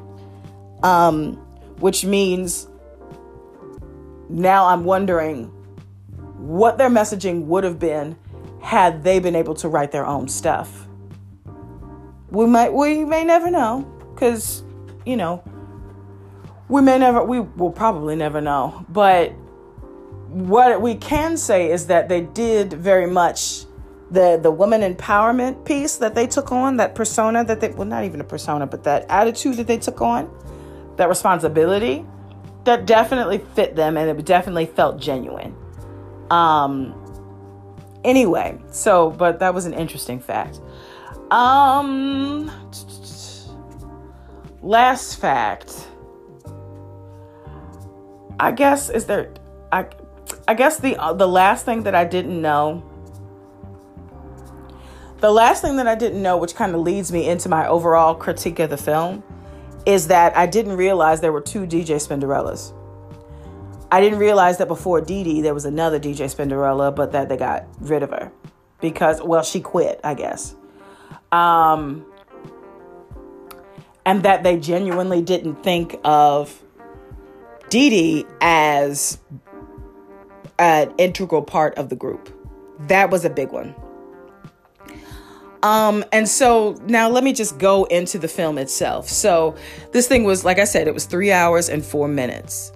Which means now I'm wondering what their messaging would have been had they been able to write their own stuff. We may never know because, we will probably never know. But what we can say is that they did very much the woman empowerment piece that they took on, that persona not even a persona, but that attitude that they took on, that responsibility, that definitely fit them and it definitely felt genuine. Anyway, but that was an interesting fact. Last fact. I guess the last thing that I didn't know. The last thing that I didn't know, which kind of leads me into my overall critique of the film, is that I didn't realize there were 2 DJ Spinderellas. I didn't realize that before Dee Dee, there was another DJ Spinderella, but that they got rid of her because, she quit, I guess. And that they genuinely didn't think of Dee Dee as an integral part of the group. That was a big one. And so now let me just go into the film itself. So this thing was, like I said, it was 3 hours and 4 minutes.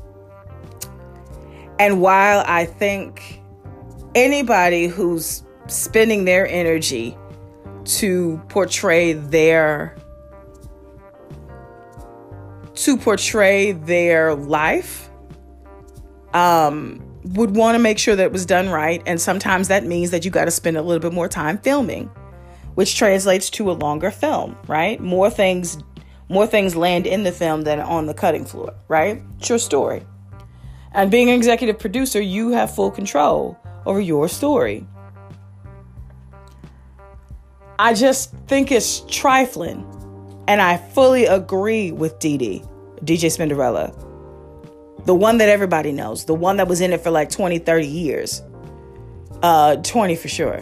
And while I think anybody who's spending their energy to portray their life, would want to make sure that it was done right. And sometimes that means that you got to spend a little bit more time filming, which translates to a longer film, right? More things land in the film than on the cutting floor, right? It's your story. And being an executive producer, you have full control over your story. I just think it's trifling. And I fully agree with DJ Spinderella. The one that everybody knows. The one that was in it for like 20, 30 years. 20 for sure.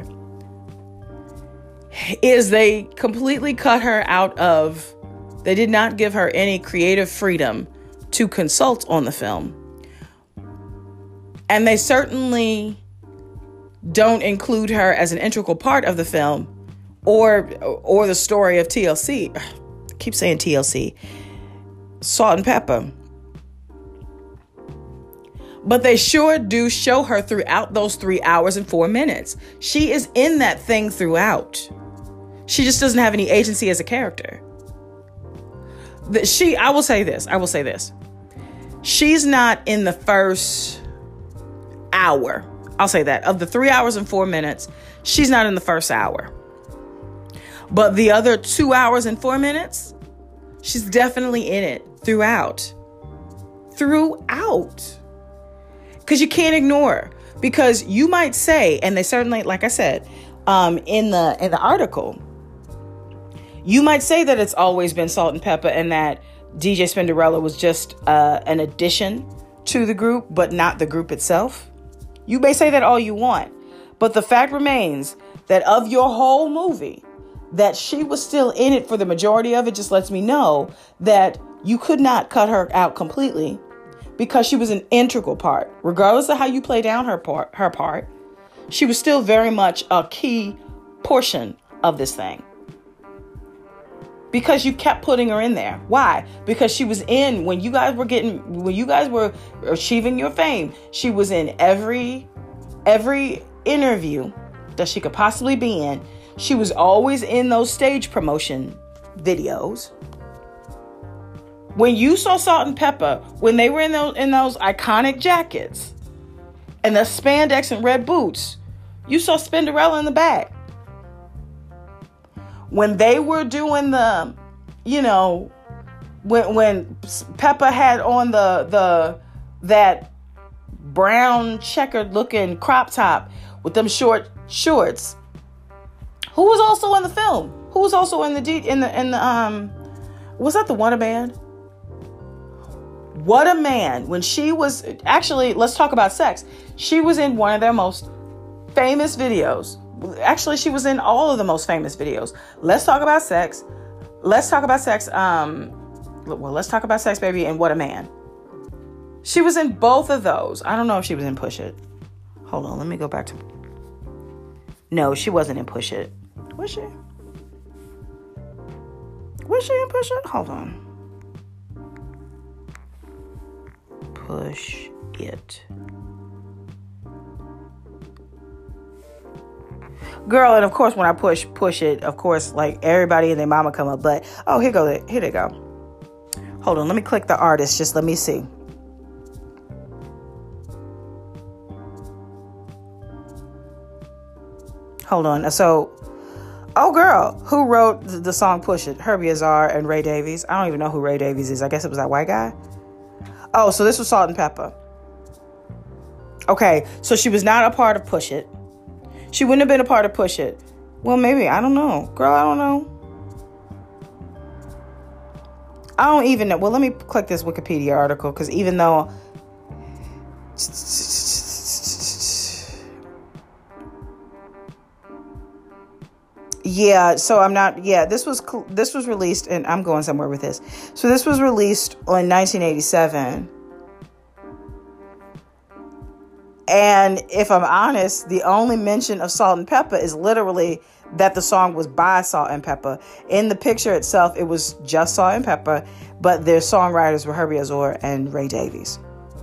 Is they completely cut her out of... They did not give her any creative freedom to consult on the film. And they certainly don't include her as an integral part of the film or the story of TLC. I keep saying TLC. Salt-N-Pepa. But they sure do show her throughout those 3 hours and 4 minutes. She is in that thing throughout. She just doesn't have any agency as a character. I will say this. She's not in the first hour. I'll say that. Of the 3 hours and 4 minutes, she's not in the first hour. But the other 2 hours and 4 minutes, she's definitely in it throughout. Because you can't ignore her. Because you might say, and they certainly, like I said, in the article, you might say that it's always been Salt-N-Pepa and that DJ Spinderella was just an addition to the group, but not the group itself. You may say that all you want, but the fact remains that of your whole movie, that she was still in it for the majority of it just lets me know that you could not cut her out completely because she was an integral part. Regardless of how you play down her part, she was still very much a key portion of this thing. Because you kept putting her in there. Why? Because she was in when you guys were achieving your fame. She was in every interview that she could possibly be in. She was always in those stage promotion videos. When you saw Salt-N-Pepa, when they were in those iconic jackets and the spandex and red boots, you saw Spinderella in the back. When they were doing the, when Peppa had on that brown checkered looking crop top with them short shorts, who was also in the film? Who was also in the was that the What a Man? What a Man. When she was, actually, let's talk about sex. She was in one of their most famous videos. Actually, she was in all of the most famous videos. Let's talk about sex. Let's talk about sex. Let's talk about sex, baby, and What a Man. She was in both of those. I don't know if she was in Push It. Hold on, let me go back to... No, she wasn't in Push It. Was she? Was she in Push It? Hold on. Push It. Girl, and of course, when I push it, of course, like everybody and their mama come up. But, oh, here they go. Hold on, let me click the artist. Just let me see. Hold on. So, oh, girl, who wrote the song Push It? Herbie Azar and Ray Davies. I don't even know who Ray Davies is. I guess it was that white guy. Oh, so this was Salt-N-Pepa. Okay, so she was not a part of Push It. She wouldn't have been a part of Push It. Well, maybe. I don't know. Girl, I don't know. I don't even know. Well, let me click this Wikipedia article, because even though... Yeah, so I'm not... Yeah, this was released, and I'm going somewhere with this. So this was released in 1987. And if I'm honest, the only mention of Salt and Pepper is literally that the song was by Salt and Pepper. In the picture itself, it was just Salt and Pepper, but their songwriters were Herbie Azor and Ray Davies.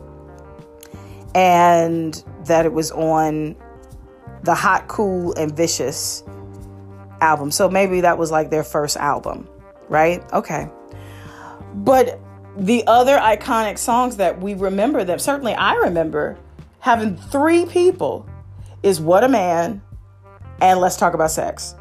And that it was on the Hot, Cool, and Vicious album. So maybe that was like their first album, right? Okay. But the other iconic songs that we remember, that certainly I remember having 3 people, is What a Man and Let's Talk About Sex.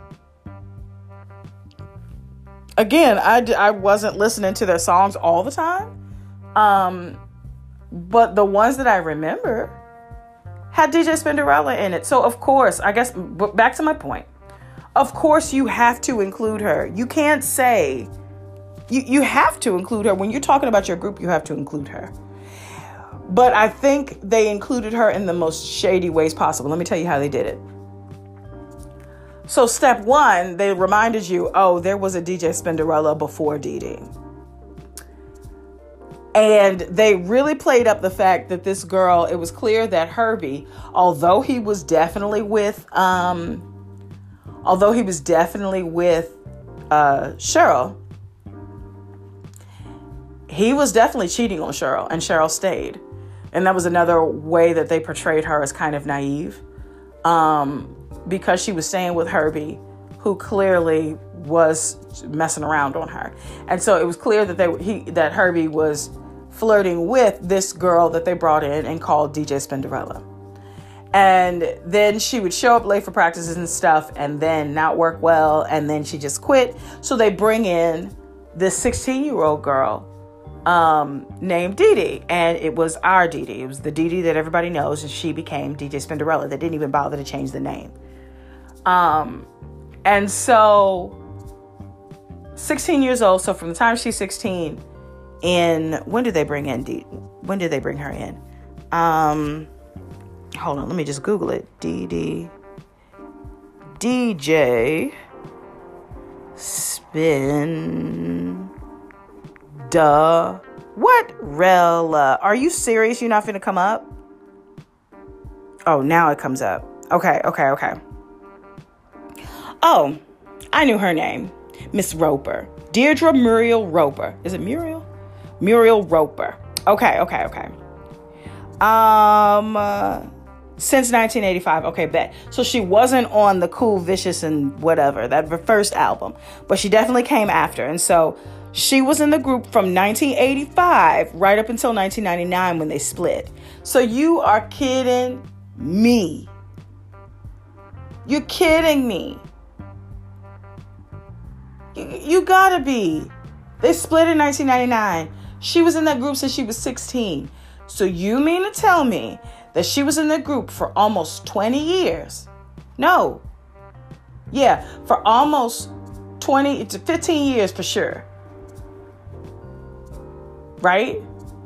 Again, I wasn't listening to their songs all the time. But the ones that I remember had DJ Spinderella in it. So, of course, I guess, back to my point. Of course, you have to include her. You can't say... You have to include her. When you're talking about your group, you have to include her. But I think they included her in the most shady ways possible. Let me tell you how they did it. So, step 1, they reminded you, oh, there was a DJ Spinderella before Dee Dee. And they really played up the fact that this girl, it was clear that Herbie, although he was definitely with Cheryl, he was definitely cheating on Cheryl, and Cheryl stayed. And that was another way that they portrayed her as kind of naive, because she was staying with Herbie, who clearly was messing around on her. And so it was clear that Herbie was flirting with this girl that they brought in and called DJ Spinderella. And then she would show up late for practices and stuff and then not work well, and then she just quit. So they bring in this 16-year-old girl named Dee Dee, and it was our Dee Dee. It was the Dee Dee that everybody knows, and she became DJ Spinderella. They didn't even bother to change the name. And so 16 years old. So from the time she's 16, when did they bring her in? Hold on, let me just Google it. DJ Rella. Are you serious? You're not finna come up? Oh, now it comes up. Okay. Oh, I knew her name. Miss Roper. Deirdre Muriel Roper. Is it Muriel? Muriel Roper. Okay. Since 1985. Okay, bet. So she wasn't on the Cool, Vicious, and whatever, that first album, but she definitely came after. And so she was in the group from 1985 right up until 1999 when they split. So you are kidding me. You're kidding me. You gotta be. They split in 1999. She was in that group since she was 16. So you mean to tell me that she was in the group for almost 20 years? No. Yeah, for almost 20 to 15 years for sure. Right?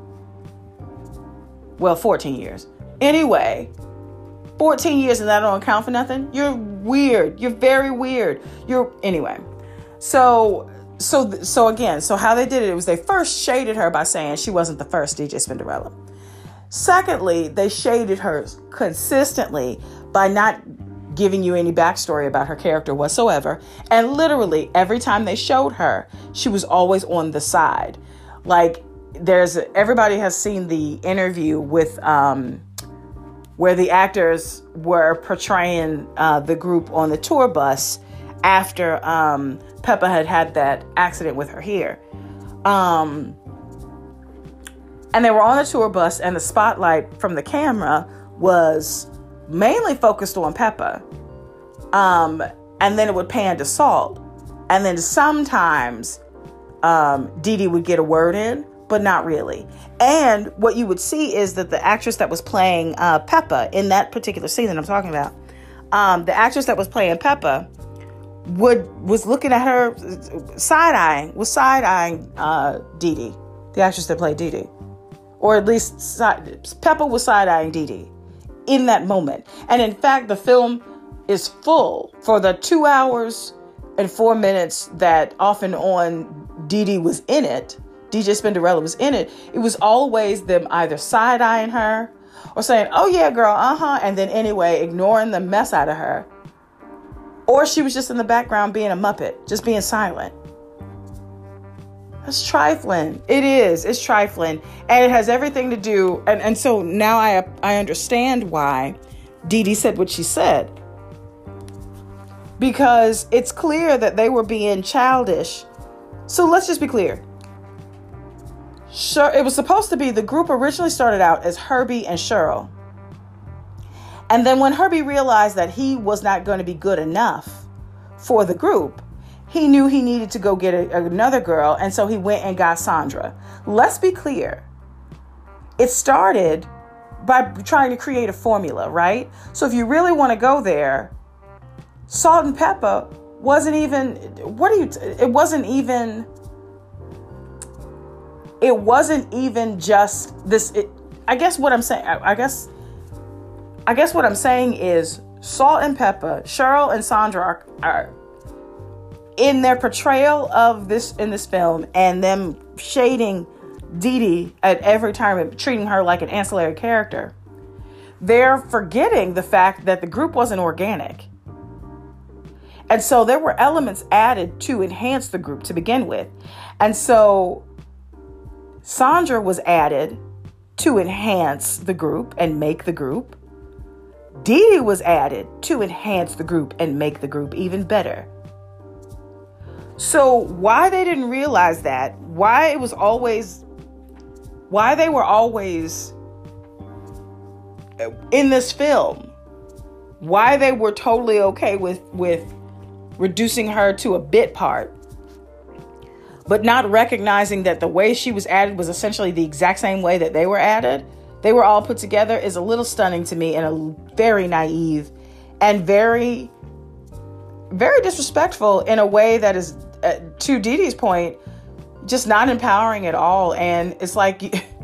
Well, 14 years. Anyway, 14 years and that don't count for nothing? You're weird. You're very weird. Anyway. So again, how they did it was they first shaded her by saying she wasn't the first DJ Spinderella. Secondly, they shaded her consistently by not giving you any backstory about her character whatsoever. And literally every time they showed her, she was always on the side. Like everybody has seen the interview with where the actors were portraying the group on the tour bus after Peppa had that accident with her hair. And they were on the tour bus, and the spotlight from the camera was mainly focused on Peppa. And then it would pan to Salt. And then sometimes Dee Dee would get a word in, but not really. And what you would see is that the actress that was playing Peppa in that particular scene that I'm talking about, the actress that was playing Peppa was looking at her side-eyeing Dee Dee, the actress that played Dee Dee. Or at least Peppa was side-eyeing Dee Dee in that moment. And in fact, the film is full for the 2 hours and 4 minutes that off and on Dee Dee was in it. DJ Spinderella was in it. It was always them either side-eyeing her or saying, oh yeah, girl, and then anyway, ignoring the mess out of her. Or she was just in the background being a Muppet, just being silent. That's trifling. It is. It's trifling. And it has everything to do. And so now I understand why Dee Dee said what she said. Because it's clear that they were being childish. So let's just be clear. Sure, it was supposed to be, the group originally started out as Herbie and Cheryl. And then when Herbie realized that he was not going to be good enough for the group, he knew he needed to go get another girl. And so he went and got Sandra. Let's be clear. It started by trying to create a formula, right? So if you really want to go there, Salt and Pepper wasn't even, it wasn't even just this. I guess what I'm saying is Salt and Pepper, Cheryl and Sandra are in their portrayal of this in this film, and them shading Dee Dee at every time and treating her like an ancillary character. They're forgetting the fact that the group wasn't organic. And so there were elements added to enhance the group to begin with. And so Sandra was added to enhance the group and make the group. Dee Dee was added to enhance the group and make the group even better. So why they didn't realize that, why they were always in this film, why they were totally okay with reducing her to a bit part, but not recognizing that the way she was added was essentially the exact same way that they were added, they were all put together, is a little stunning to me, and a very naive and very, very disrespectful in a way that is, to Dee Dee's point, just not empowering at all. And it's like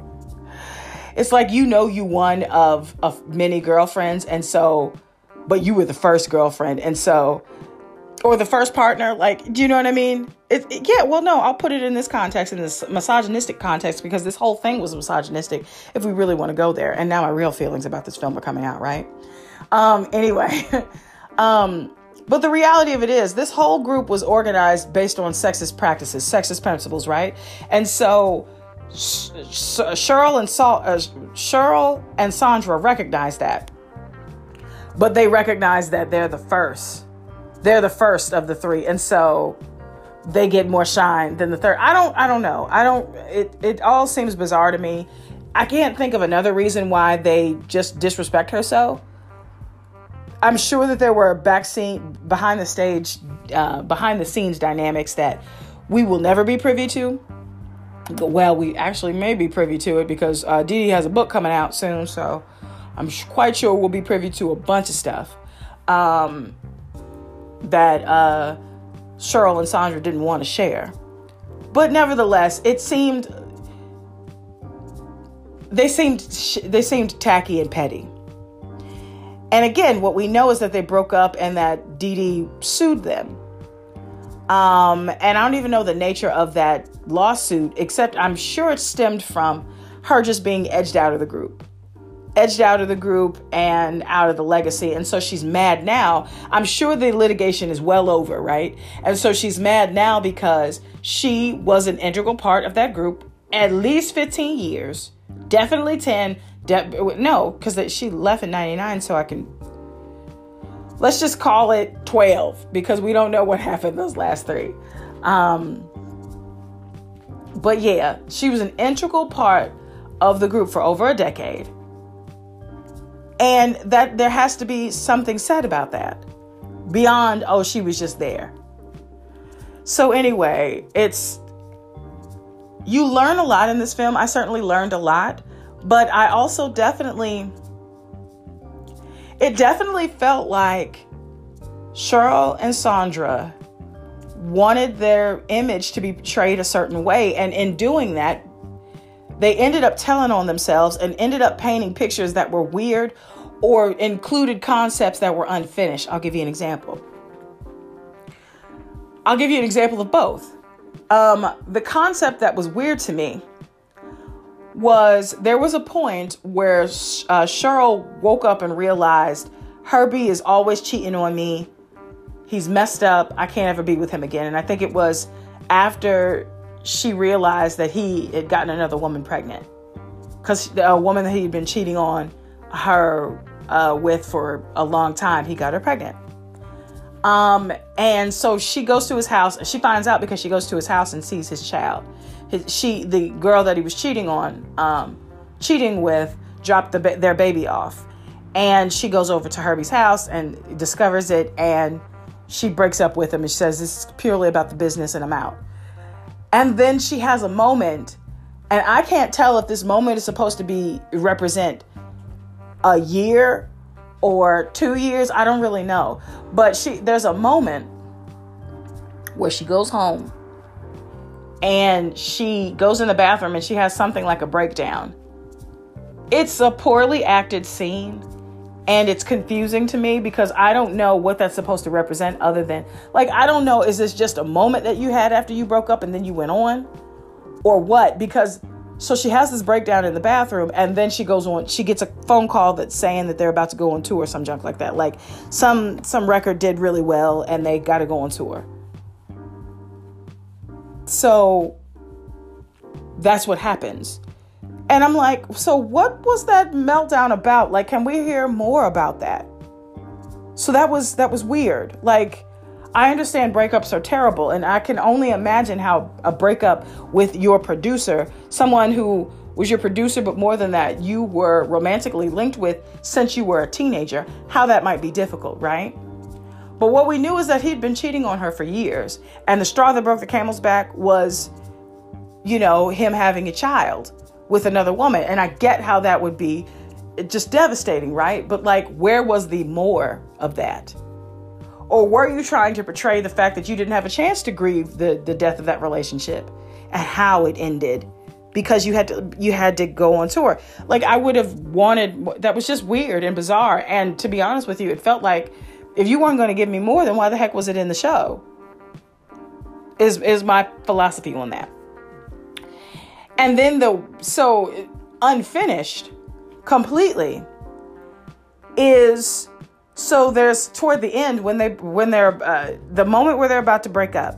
you one of many girlfriends, and so, but you were the first girlfriend, and so, or the first partner, like, do you know what I mean? I'll put it in this context, in this misogynistic context, because this whole thing was misogynistic, if we really want to go there. And now my real feelings about this film are coming out, right? Anyway, but the reality of it is, this whole group was organized based on sexist practices, sexist principles, right? And so Cheryl and Sandra recognize that, but they recognize that they're the first. They're the first of the three, and so they get more shine than the third. I don't know. It all seems bizarre to me. I can't think of another reason why they just disrespect her so. I'm sure that there were behind the scenes dynamics that we will never be privy to. Well, we actually may be privy to it, because Dee Dee has a book coming out soon, so I'm quite sure we'll be privy to a bunch of stuff that Cheryl and Sandra didn't want to share. But nevertheless, they seemed tacky and petty. And again, what we know is that they broke up and that Dee Dee sued them. And I don't even know the nature of that lawsuit, except I'm sure it stemmed from her just being edged out of the group and out of the legacy. And so she's mad now. I'm sure the litigation is well over, right? And so she's mad now because she was an integral part of that group at least 15 years, definitely 10. No, because she left in 99, so let's just call it 12, because we don't know what happened those last 3. But yeah, she was an integral part of the group for over a decade. And that there has to be something said about that beyond, oh, she was just there. So anyway, you learn a lot in this film. I certainly learned a lot, but I also it definitely felt like Cheryl and Sandra wanted their image to be portrayed a certain way. And in doing that, they ended up telling on themselves and ended up painting pictures that were weird or included concepts that were unfinished. I'll give you an example. of both. The concept that was weird to me was there was a point where Cheryl woke up and realized Herbie is always cheating on me. He's messed up. I can't ever be with him again. And I think it was after she realized that he had gotten another woman pregnant, because a woman that he'd been cheating on her with for a long time, he got her pregnant. And so she goes to his house, and she finds out because she goes to his house and sees his child. The girl that he was cheating with, dropped their baby off, and she goes over to Herbie's house and discovers it, and she breaks up with him, and she says, "This is purely about the business, and I'm out." And then she has a moment, and I can't tell if this moment is supposed to represent a year or 2 years. I don't really know. But there's a moment where she goes home and she goes in the bathroom and she has something like a breakdown. It's a poorly acted scene, and it's confusing to me because I don't know what that's supposed to represent, other than, like, I don't know, is this just a moment that you had after you broke up and then you went on, or what? Because so she has this breakdown in the bathroom, and then she goes on, she gets a phone call that's saying that they're about to go on tour or some junk like that. Like some record did really well and they got to go on tour. So that's what happens. And I'm like, so what was that meltdown about? Like, can we hear more about that? So that was weird. Like, I understand breakups are terrible, and I can only imagine how a breakup with your producer, someone who was your producer, but more than that, you were romantically linked with since you were a teenager, how that might be difficult, right? But what we knew is that he'd been cheating on her for years, and the straw that broke the camel's back was, him having a child with another woman. And I get how that would be just devastating, right? But like, where was the more of that? Or were you trying to portray the fact that you didn't have a chance to grieve the death of that relationship and how it ended because you had to go on tour? Like, I would have wanted, that was just weird and bizarre. And to be honest with you, it felt like if you weren't going to give me more, then why the heck was it in the show? Is my philosophy on that. And then so unfinished completely is, so there's toward the end when they're the moment where they're about to break up.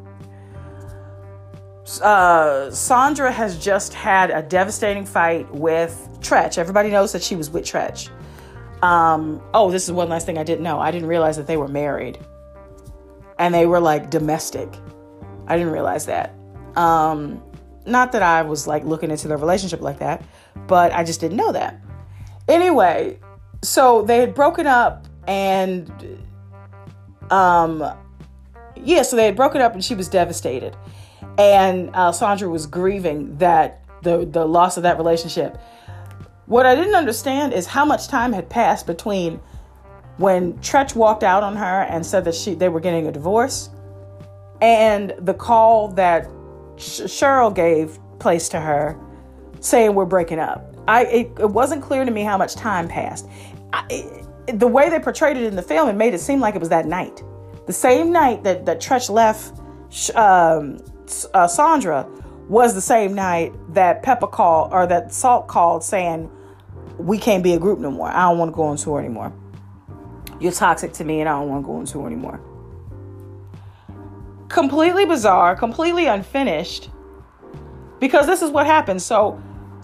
Sandra has just had a devastating fight with Tretch. Everybody knows that she was with Tretch. This is one last thing I didn't know. I didn't realize that they were married and they were like domestic. I didn't realize that. Not that I was like looking into their relationship like that, but I just didn't know that. Anyway, so they had broken up and, so they had broken up and she was devastated. And Sandra was grieving that the loss of that relationship. What I didn't understand is how much time had passed between when Tretch walked out on her and said that they were getting a divorce and the call that Cheryl gave place to her saying we're breaking up. It wasn't clear to me how much time passed. The way they portrayed it in the film, it made it seem like it was that night. The same night that Tretch left Sandra was the same night that Pepper called, or that Salt called, saying we can't be a group no more. I don't want to go on tour anymore. You're toxic to me and I don't want to go on tour anymore. Completely bizarre, completely unfinished, because this is what happens. So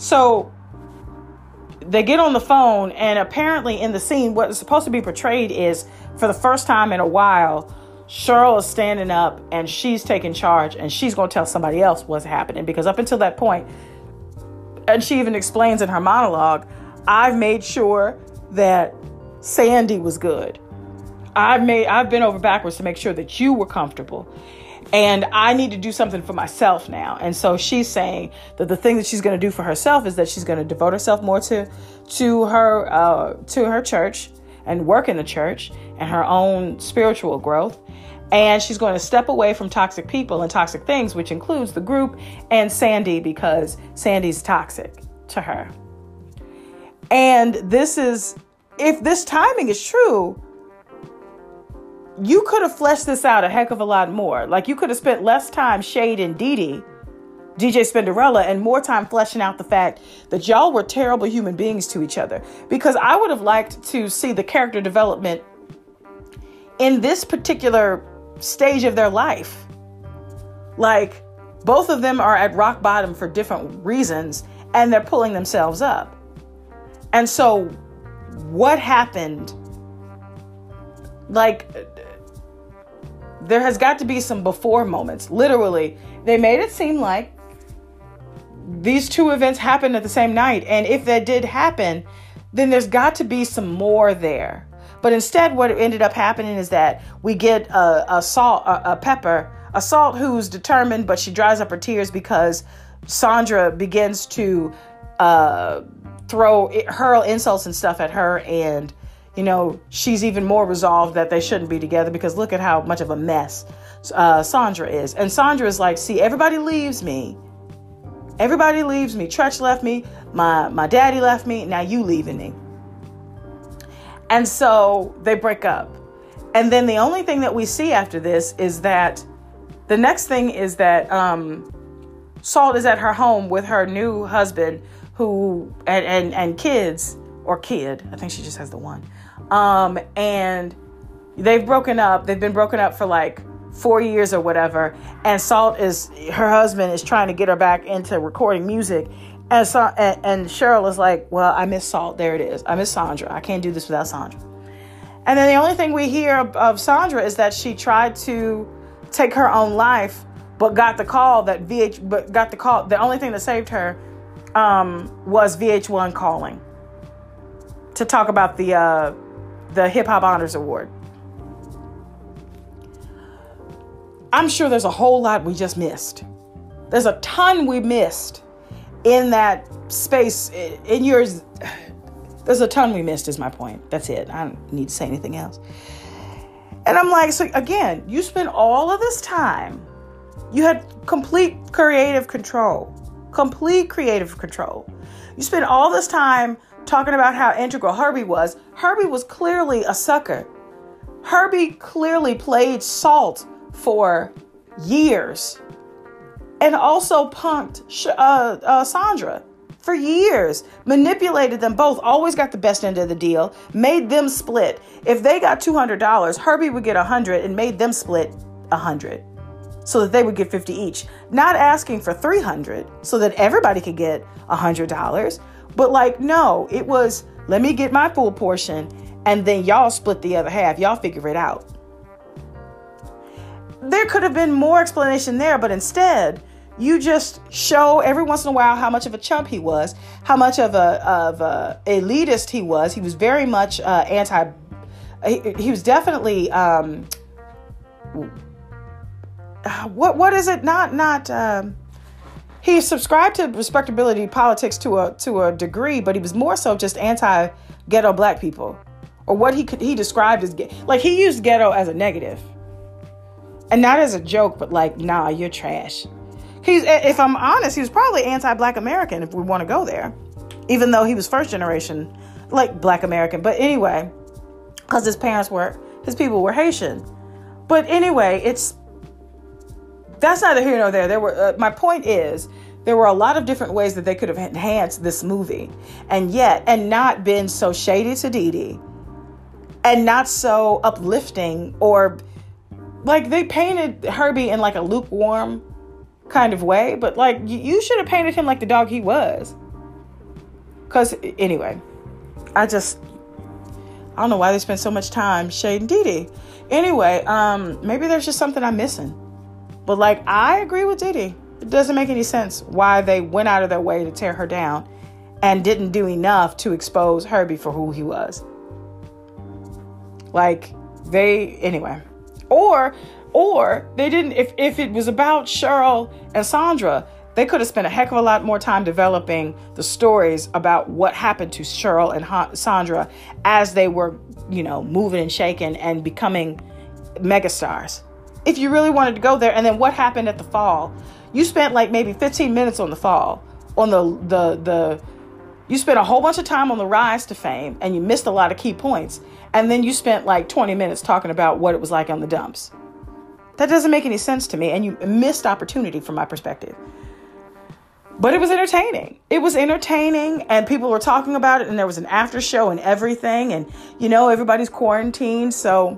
they get on the phone, and apparently in the scene, what is supposed to be portrayed is, for the first time in a while, Cheryl is standing up and she's taking charge and she's going to tell somebody else what's happening, because up until that point, and she even explains in her monologue, I've made sure that Sandy was good. I've been over backwards to make sure that you were comfortable, and I need to do something for myself now. And so she's saying that the thing that she's going to do for herself is that she's going to devote herself more to her church and work in the church and her own spiritual growth. And she's going to step away from toxic people and toxic things, which includes the group and Sandy, because Sandy's toxic to her. And this is, if this timing is true, you could have fleshed this out a heck of a lot more. Like, you could have spent less time shading Dee Dee DJ Spinderella, and more time fleshing out the fact that y'all were terrible human beings to each other. Because I would have liked to see the character development in this particular stage of their life. Like, both of them are at rock bottom for different reasons, and they're pulling themselves up. And so what happened? Like, there has got to be some before moments. Literally, they made it seem like these two events happened at the same night. And if that did happen, then there's got to be some more there. But instead, what ended up happening is that we get a Salt who's determined, but she dries up her tears because Sandra begins to hurl insults and stuff at her. And, you know, she's even more resolved that they shouldn't be together because look at how much of a mess Sandra is. And Sandra is like, see, everybody leaves me. Everybody leaves me. Tretch left me. My daddy left me. Now you leaving me. And so they break up. And then the only thing that we see after this is that the next thing is that Salt is at her home with her new husband who and kids, or kid. I think she just has the one. And they've broken up. They've been broken up for like 4 years or whatever. And her husband is trying to get her back into recording music. And Cheryl is like, well, I miss Salt. There it is. I miss Sandra. I can't do this without Sandra. And then the only thing we hear of Sandra is that she tried to take her own life, but got the call that the only thing that saved her was VH1 calling to talk about the Hip Hop Honors Award. I'm sure there's a whole lot we just missed. There's a ton we missed in that space. In yours, there's a ton we missed is my point. That's it. I don't need to say anything else. And I'm like, so again, you spent all of this time. You had complete creative control. You spent all this time talking about how integral Herbie was. Herbie was clearly a sucker. Herbie clearly played Salt for years and also punked Sandra for years, manipulated them both, always got the best end of the deal, made them split. If they got $200, Herbie would get $100 and made them split $100 so that they would get $50 each. Not asking for $300 so that everybody could get $100, but like, no, it was, let me get my full portion and then y'all split the other half. Y'all figure it out. There could have been more explanation there, but instead, you just show every once in a while how much of a chump he was, how much of a elitist he was. He was very much he was definitely what is it? He subscribed to respectability politics to a degree, but he was more so just anti-ghetto black people, or what he described as like he used ghetto as a negative. And not as a joke, but like, nah, you're trash. If I'm honest, he was probably anti-Black American if we want to go there. Even though he was first generation, like Black American. But anyway, because his people were Haitian. But anyway, that's neither here nor there. My point is, there were a lot of different ways that they could have enhanced this movie. And not been so shady to Dee Dee. And not so uplifting or... Like, they painted Herbie in, like, a lukewarm kind of way. But, like, you should have painted him like the dog he was. Because, anyway, I don't know why they spend so much time shading Dee Dee. Anyway, maybe there's just something I'm missing. But, like, I agree with Dee Dee. It doesn't make any sense why they went out of their way to tear her down and didn't do enough to expose Herbie for who he was. Like, anyway... Or they didn't, if it was about Cheryl and Sandra, they could have spent a heck of a lot more time developing the stories about what happened to Cheryl and Sandra as they were, moving and shaking and becoming megastars. If you really wanted to go there, and then what happened at the fall? You spent like maybe 15 minutes on the fall, on you spent a whole bunch of time on the rise to fame, and you missed a lot of key points. And then you spent like 20 minutes talking about what it was like on the dumps. That doesn't make any sense to me. And you missed opportunity from my perspective. But it was entertaining. It was entertaining, and people were talking about it, and there was an after show and everything. And, everybody's quarantined. So,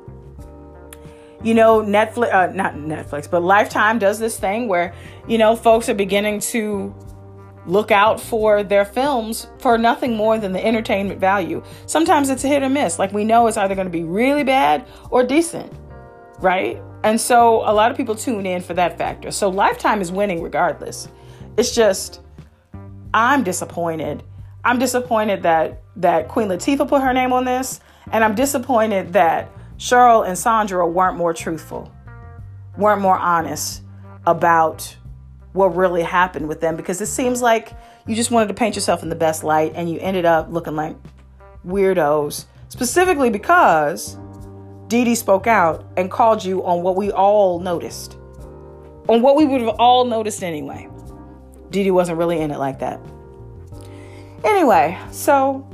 Netflix, not Netflix, but Lifetime does this thing where, folks are beginning to look out for their films for nothing more than the entertainment value. Sometimes it's a hit or miss. Like, we know it's either going to be really bad or decent, right? And so a lot of people tune in for that factor. So Lifetime is winning regardless. It's just, I'm disappointed. I'm disappointed that Queen Latifah put her name on this. And I'm disappointed that Cheryl and Sandra weren't more truthful, weren't more honest about what really happened with them. Because it seems like you just wanted to paint yourself in the best light and you ended up looking like weirdos. Specifically because Dee Dee spoke out and called you on what we all noticed. On what we would have all noticed anyway. Dee Dee wasn't really in it like that. Anyway, so,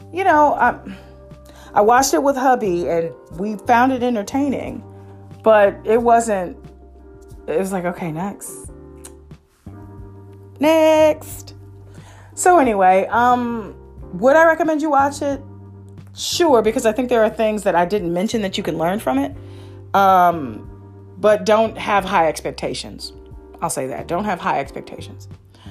I watched it with hubby and we found it entertaining, but it was like, okay, next. So anyway, would I recommend you watch it? Sure, because I think there are things that I didn't mention that you can learn from it. But don't have high expectations. I'll say that. Don't have high expectations.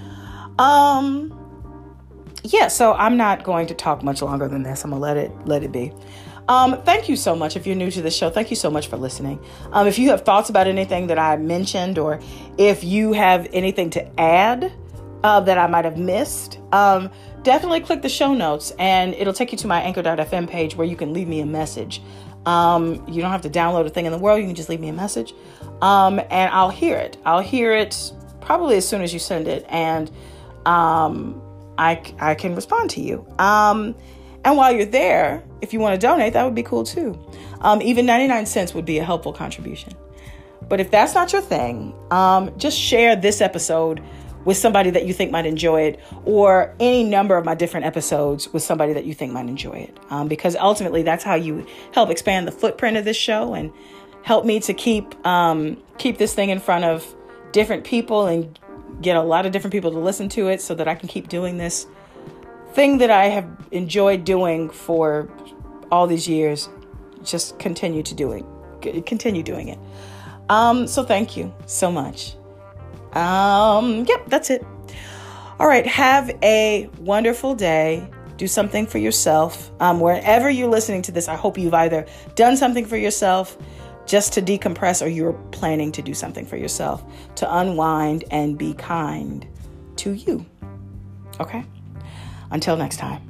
So I'm not going to talk much longer than this. I'm gonna let it be. Thank you so much. If you're new to the show, thank you so much for listening. If you have thoughts about anything that I mentioned, or if you have anything to add that I might have missed, definitely click the show notes and it'll take you to my anchor.fm page where you can leave me a message. You don't have to download a thing in the world. You can just leave me a message. And I'll hear it. I'll hear it probably as soon as you send it. And I can respond to you. And while you're there, if you want to donate, that would be cool too. Even 99 cents would be a helpful contribution. But if that's not your thing, just share this episode with somebody that you think might enjoy it, or any number of my different episodes with somebody that you think might enjoy it. Because ultimately that's how you help expand the footprint of this show and help me to keep this thing in front of different people and get a lot of different people to listen to it so that I can keep doing this thing that I have enjoyed doing for all these years. Just continue doing it. So thank you so much. That's it. All right. Have a wonderful day. Do something for yourself. Wherever you're listening to this, I hope you've either done something for yourself just to decompress, or you're planning to do something for yourself to unwind and be kind to you. Okay. Until next time.